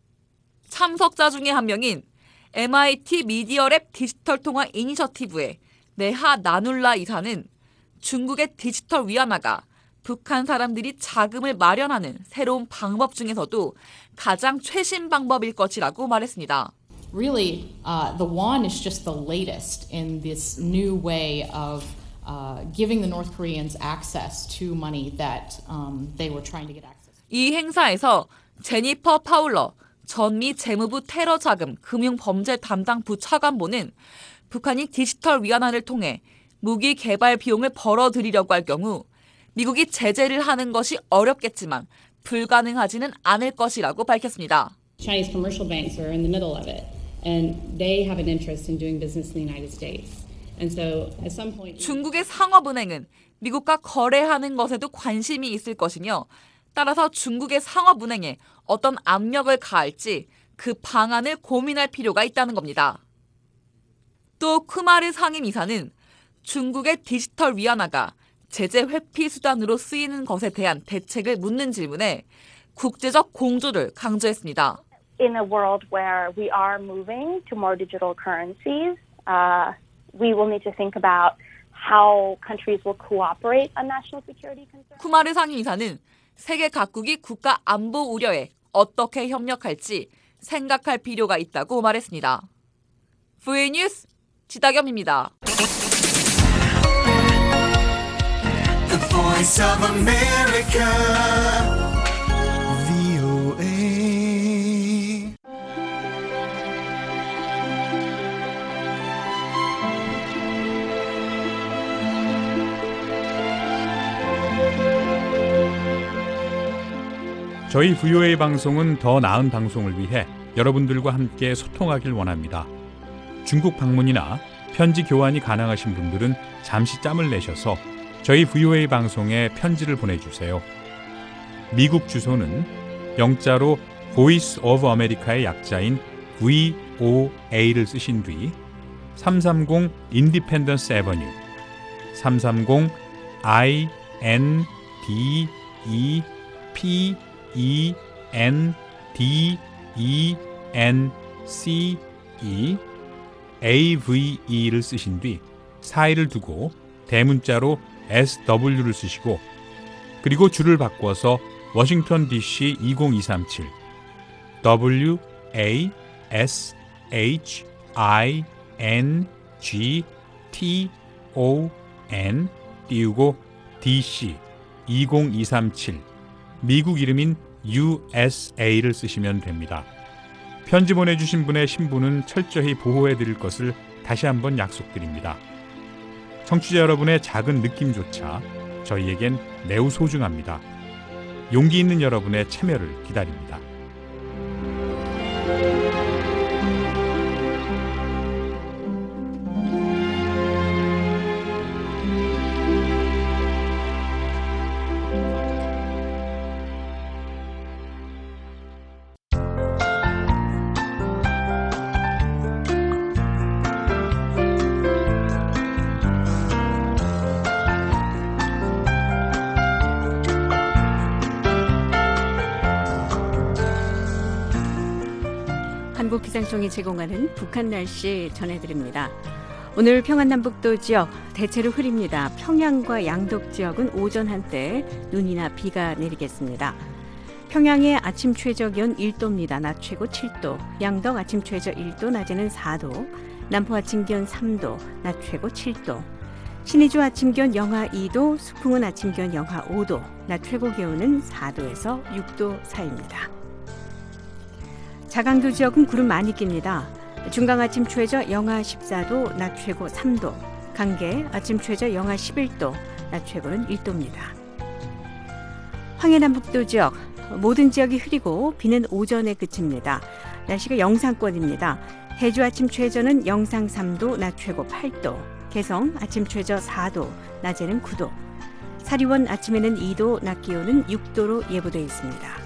참석자 중에 한 명인 엠아이티 미디어랩 디지털 통화 이니셔티브의 네하 나눌라 이사는 중국의 디지털 위안화가 북한 사람들이 자금을 마련하는 새로운 방법 중에서도 가장 최신 방법일 것이라고 말했습니다. Really, uh, the yuan is just the latest in this new way of uh, giving the North Koreans access to money that um, they were trying to get access to. 이 행사에서 제니퍼 파울러 전미 재무부 테러 자금 금융 범죄 담당 부차관보는 북한이 디지털 위안화를 통해 무기 개발 비용을 벌어들이려고 할 경우 미국이 제재를 하는 것이 어렵겠지만 불가능하지는 않을 것이라고 밝혔습니다. Chinese commercial banks are in the middle of it, and they have an interest in doing business in the United States. And so, at some point, 중국의 상업은행은 미국과 거래하는 것에도 관심이 있을 것이며 따라서 중국의 상업은행에 어떤 압력을 가할지 그 방안을 고민할 필요가 있다는 겁니다. 또 쿠마르 상임이사는 중국의 디지털 위안화가 제재 회피 수단으로 쓰이는 것에 대한 대책을 묻는 질문에 국제적 공조를 강조했습니다. In a world where we are moving to more digital currencies, uh, we will need to think about how countries will cooperate on national security concerns. 쿠마르 상임이사는 세계 각국이 국가 안보 우려에 어떻게 협력할지 생각할 필요가 있다고 말했습니다. 브이오에이 뉴스 지다겸입니다. The Voice of America, 브이오에이. 저희 브이오에이 방송은 더 나은 방송을 위해 여러분들과 함께 소통하길 원합니다. 중국 방문이나 편지 교환이 가능하신 분들은 잠시 짬을 내셔서 저희 브이오에이 방송에 편지를 보내주세요. 미국 주소는 영자로 Voice of America의 약자인 브이오에이를 쓰신 뒤 삼삼공 Independence Avenue, 삼삼공 아이 엔 디 이 피 이 엔 디 이 엔 씨 이 에이브이이를 쓰신 뒤 사이를 두고 대문자로 에스더블유를 쓰시고 그리고 줄을 바꿔서 워싱턴 디씨 이공이삼칠 더블유 에이 에스 에이치 I N G T O N 띄우고 디씨 이공이삼칠 미국 이름인 유에스에이를 쓰시면 됩니다. 편지 보내주신 분의 신분은 철저히 보호해드릴 것을 다시 한번 약속드립니다. 청취자 여러분의 작은 느낌조차 저희에겐 매우 소중합니다. 용기 있는 여러분의 참여를 기다립니다. 한국기상청이 제공하는 북한 날씨 전해드립니다. 오늘 평안남북도 지역 대체로 흐립니다. 평양과 양덕 지역은 오전 한때 눈이나 비가 내리겠습니다. 평양의 아침 최저기온 일 도입니다. 낮 최고 칠 도. 양덕 아침 최저 일 도, 낮에는 사 도. 남포 아침 기온 삼 도, 낮 최고 칠 도. 신의주 아침 기온 영하 이 도, 수풍은 아침 기온 영하 오 도, 낮 최고 기온은 사 도에서 육 도 사이입니다. 자강도 지역은 구름 많이 낍니다. 중강 아침 최저 영하 십사 도, 낮 최고 삼 도. 강계 아침 최저 영하 십일 도, 낮 최고는 일 도입니다. 황해남북도 지역 모든 지역이 흐리고 비는 오전에 그칩니다. 날씨가 영상권입니다. 해주 아침 최저는 영상 삼 도, 낮 최고 팔 도. 개성 아침 최저 사 도, 낮에는 구 도. 사리원 아침에는 이 도, 낮 기온은 육 도로 예보되어 있습니다.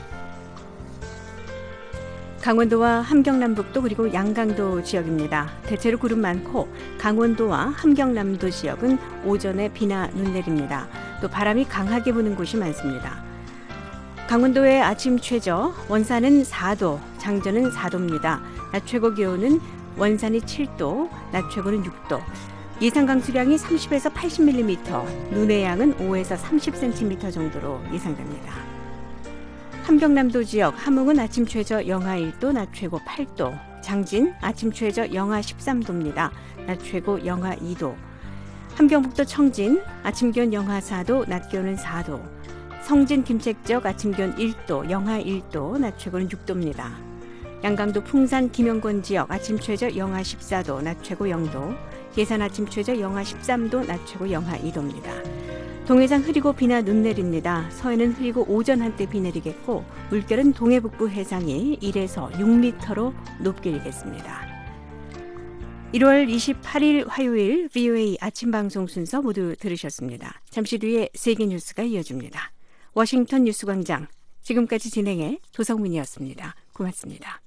강원도와 함경남북도 그리고 양강도 지역입니다. 대체로 구름 많고 강원도와 함경남도 지역은 오전에 비나 눈 내립니다. 또 바람이 강하게 부는 곳이 많습니다. 강원도의 아침 최저 원산은 사 도, 장전은 사 도입니다. 낮 최고 기온은 원산이 칠 도, 낮 최고는 육 도. 예상 강수량이 삼십에서 팔십 밀리미터, 눈의 양은 오에서 삼십 센티미터 정도로 예상됩니다. 함경남도 지역 함흥은 아침 최저 영하 일 도, 낮 최고 팔 도. 장진 아침 최저 영하 십삼 도입니다. 낮 최고 영하 이 도. 함경북도 청진 아침 기온 영하 사 도, 낮 기온은 사 도. 성진 김책 지역 아침 기온 일 도, 영하 일 도, 낮 최고는 육 도입니다. 양강도 풍산 김영권 지역 아침 최저 영하 십사 도, 낮 최고 영 도. 예산 아침 최저 영하 십삼 도, 낮 최고 영하 이 도입니다. 동해상 흐리고 비나 눈 내립니다. 서해는 흐리고 오전 한때 비 내리겠고 물결은 동해 북부 해상이 일에서 육 미터로 높게 일겠습니다. 일월 이십팔일 화요일 브이오에이 아침 방송 순서 모두 들으셨습니다. 잠시 뒤에 세계 뉴스가 이어집니다. 워싱턴 뉴스광장 지금까지 진행해 도성민이었습니다. 고맙습니다.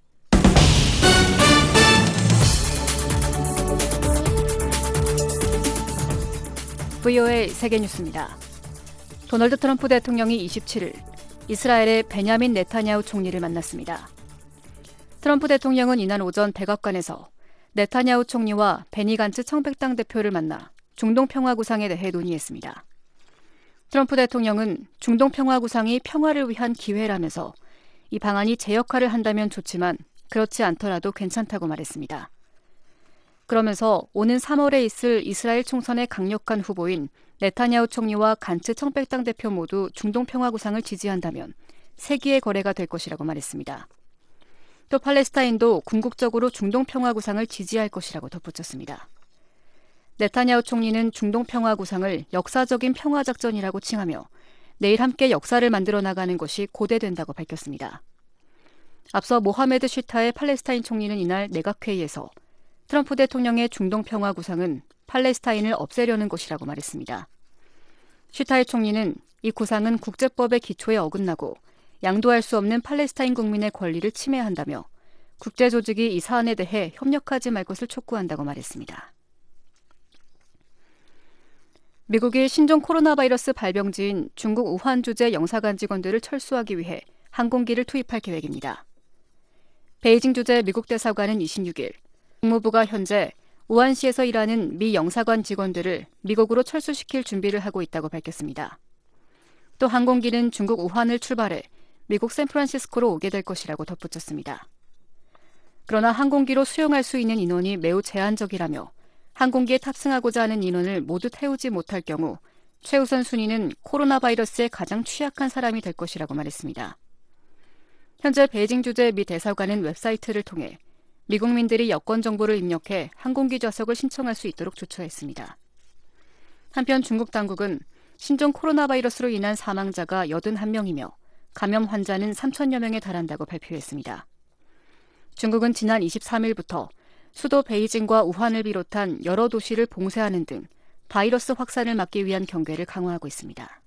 브이오에이 세계뉴스입니다. 도널드 트럼프 대통령이 이십칠일 이스라엘의 베냐민 네타냐후 총리를 만났습니다. 트럼프 대통령은 이날 오전 백악관에서 네타냐후 총리와 베니 간츠 청백당 대표를 만나 중동평화구상에 대해 논의했습니다. 트럼프 대통령은 중동평화구상이 평화를 위한 기회라면서 이 방안이 제 역할을 한다면 좋지만 그렇지 않더라도 괜찮다고 말했습니다. 그러면서 오는 삼월에 있을 이스라엘 총선의 강력한 후보인 네타냐후 총리와 간츠 청백당 대표 모두 중동평화구상을 지지한다면 세기의 거래가 될 것이라고 말했습니다. 또 팔레스타인도 궁극적으로 중동평화구상을 지지할 것이라고 덧붙였습니다. 네타냐후 총리는 중동평화구상을 역사적인 평화작전이라고 칭하며 내일 함께 역사를 만들어 나가는 것이 고대된다고 밝혔습니다. 앞서 모하메드 슈타의 팔레스타인 총리는 이날 내각회의에서 트럼프 대통령의 중동평화구상은 팔레스타인을 없애려는 것이라고 말했습니다. 슈타의 총리는 이 구상은 국제법의 기초에 어긋나고 양도할 수 없는 팔레스타인 국민의 권리를 침해한다며 국제조직이 이 사안에 대해 협력하지 말 것을 촉구한다고 말했습니다. 미국이 신종 코로나 바이러스 발병지인 중국 우한 주재 영사관 직원들을 철수하기 위해 항공기를 투입할 계획입니다. 베이징 주재 미국 대사관은 이십육일 국무부가 현재 우한시에서 일하는 미 영사관 직원들을 미국으로 철수시킬 준비를 하고 있다고 밝혔습니다. 또 항공기는 중국 우한을 출발해 미국 샌프란시스코로 오게 될 것이라고 덧붙였습니다. 그러나 항공기로 수용할 수 있는 인원이 매우 제한적이라며 항공기에 탑승하고자 하는 인원을 모두 태우지 못할 경우 최우선 순위는 코로나 바이러스에 가장 취약한 사람이 될 것이라고 말했습니다. 현재 베이징 주재 미 대사관은 웹사이트를 통해 미국민들이 여권 정보를 입력해 항공기 좌석을 신청할 수 있도록 조처했습니다. 한편 중국 당국은 신종 코로나 바이러스로 인한 사망자가 팔십일 명이며 감염 환자는 삼천여 명에 달한다고 발표했습니다. 중국은 지난 이십삼일부터 수도 베이징과 우한을 비롯한 여러 도시를 봉쇄하는 등 바이러스 확산을 막기 위한 경계를 강화하고 있습니다.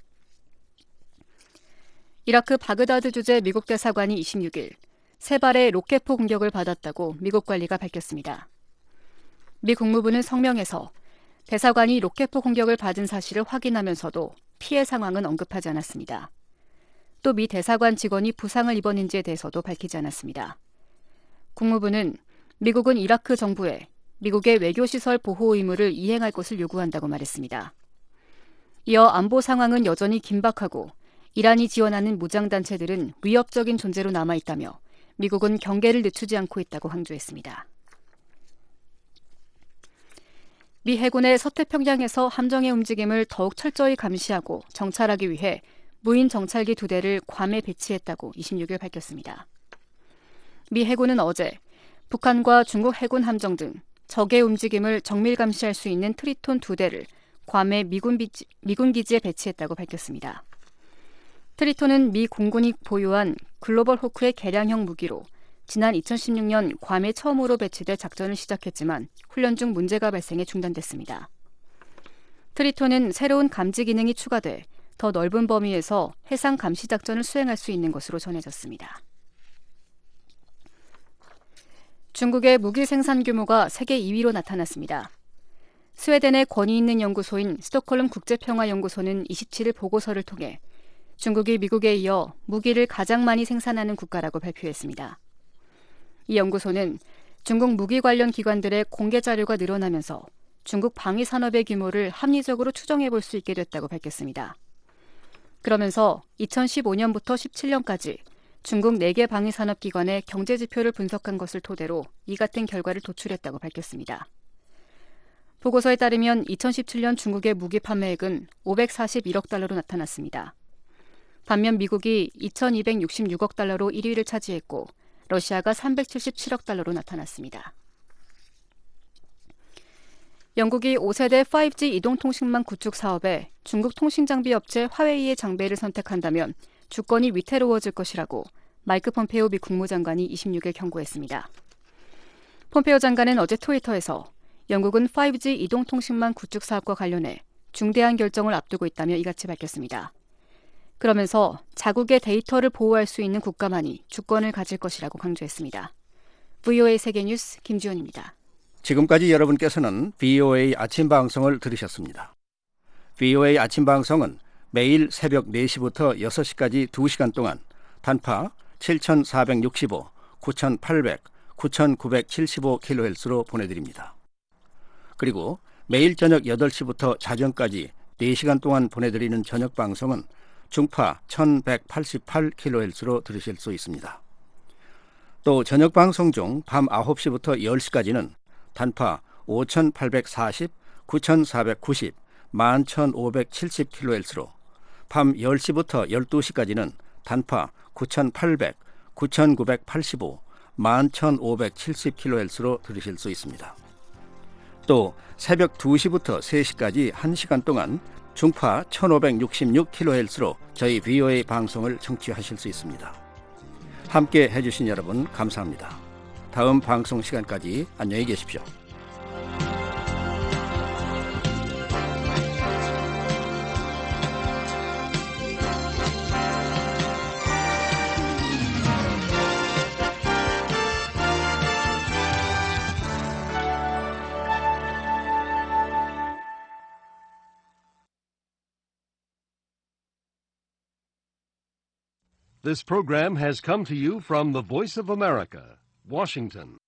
이라크 바그다드 주재 미국 대사관이 이십육일 세 발의 로켓포 공격을 받았다고 미국 관리가 밝혔습니다. 미 국무부는 성명에서 대사관이 로켓포 공격을 받은 사실을 확인하면서도 피해 상황은 언급하지 않았습니다. 또 미 대사관 직원이 부상을 입었는지에 대해서도 밝히지 않았습니다. 국무부는 미국은 이라크 정부에 미국의 외교시설 보호 의무를 이행할 것을 요구한다고 말했습니다. 이어 안보 상황은 여전히 긴박하고 이란이 지원하는 무장단체들은 위협적인 존재로 남아있다며 미국은 경계를 늦추지 않고 있다고 강조했습니다. 미 해군의 서태평양에서 함정의 움직임을 더욱 철저히 감시하고 정찰하기 위해 무인 정찰기 두 대를 괌에 배치했다고 이십육일 밝혔습니다. 미 해군은 어제 북한과 중국 해군 함정 등 적의 움직임을 정밀 감시할 수 있는 트리톤 두 대를 괌의 미군, 비지, 미군 기지에 배치했다고 밝혔습니다. 트리톤은 미 공군이 보유한 글로벌 호크의 개량형 무기로 지난 이천십육년 괌에 처음으로 배치돼 작전을 시작했지만 훈련 중 문제가 발생해 중단됐습니다. 트리톤은 새로운 감지 기능이 추가돼 더 넓은 범위에서 해상 감시 작전을 수행할 수 있는 것으로 전해졌습니다. 중국의 무기 생산 규모가 세계 이위로 나타났습니다. 스웨덴의 권위 있는 연구소인 스톡홀름 국제평화연구소는 이십칠일 보고서를 통해 중국이 미국에 이어 무기를 가장 많이 생산하는 국가라고 발표했습니다. 이 연구소는 중국 무기 관련 기관들의 공개 자료가 늘어나면서 중국 방위 산업의 규모를 합리적으로 추정해 볼 수 있게 됐다고 밝혔습니다. 그러면서 이천십오년부터 십칠년까지 중국 네 개 방위 산업 기관의 경제 지표를 분석한 것을 토대로 이 같은 결과를 도출했다고 밝혔습니다. 보고서에 따르면 이천십칠년 중국의 무기 판매액은 오백사십일억 달러로 나타났습니다. 반면 미국이 이천이백육십육억 달러로 일 위를 차지했고 러시아가 삼백칠십칠억 달러로 나타났습니다. 영국이 오세대 파이브지 이동통신망 구축 사업에 중국 통신장비 업체 화웨이의 장비를 선택한다면 주권이 위태로워질 것이라고 마이크 폼페오 미 국무장관이 이십육일 경고했습니다. 폼페오 장관은 어제 트위터에서 영국은 파이브지 이동통신망 구축 사업과 관련해 중대한 결정을 앞두고 있다며 이같이 밝혔습니다. 그러면서 자국의 데이터를 보호할 수 있는 국가만이 주권을 가질 것이라고 강조했습니다. 브이오에이 세계뉴스 김지원입니다. 지금까지 여러분께서는 브이오에이 아침 방송을 들으셨습니다. 브이오에이 아침 방송은 매일 새벽 네 시부터 여섯 시까지 두 시간 동안 단파 칠천사백육십오, 구천팔백, 구천구백칠십오 킬로헤르츠로 보내드립니다. 그리고 매일 저녁 여덟 시부터 자정까지 네 시간 동안 보내드리는 저녁 방송은 중파 천백팔십팔 킬로헤르츠로 들으실 수 있습니다. 또 저녁 방송 중 밤 아홉 시부터 열 시까지는 단파 오천팔백사십, 구천사백구십, 만 천오백칠십 킬로헤르츠로 밤 열 시부터 열두 시까지는 단파 구천팔백, 구천구백팔십오, 만 천오백칠십 킬로헤르츠로 들으실 수 있습니다. 또 새벽 두 시부터 세 시까지 한 시간 동안 중파 천오백육십육 킬로헤르츠로 저희 브이오에이 방송을 청취하실 수 있습니다. 함께 해주신 여러분 감사합니다. 다음 방송 시간까지 안녕히 계십시오. This program has come to you from the Voice of America, Washington.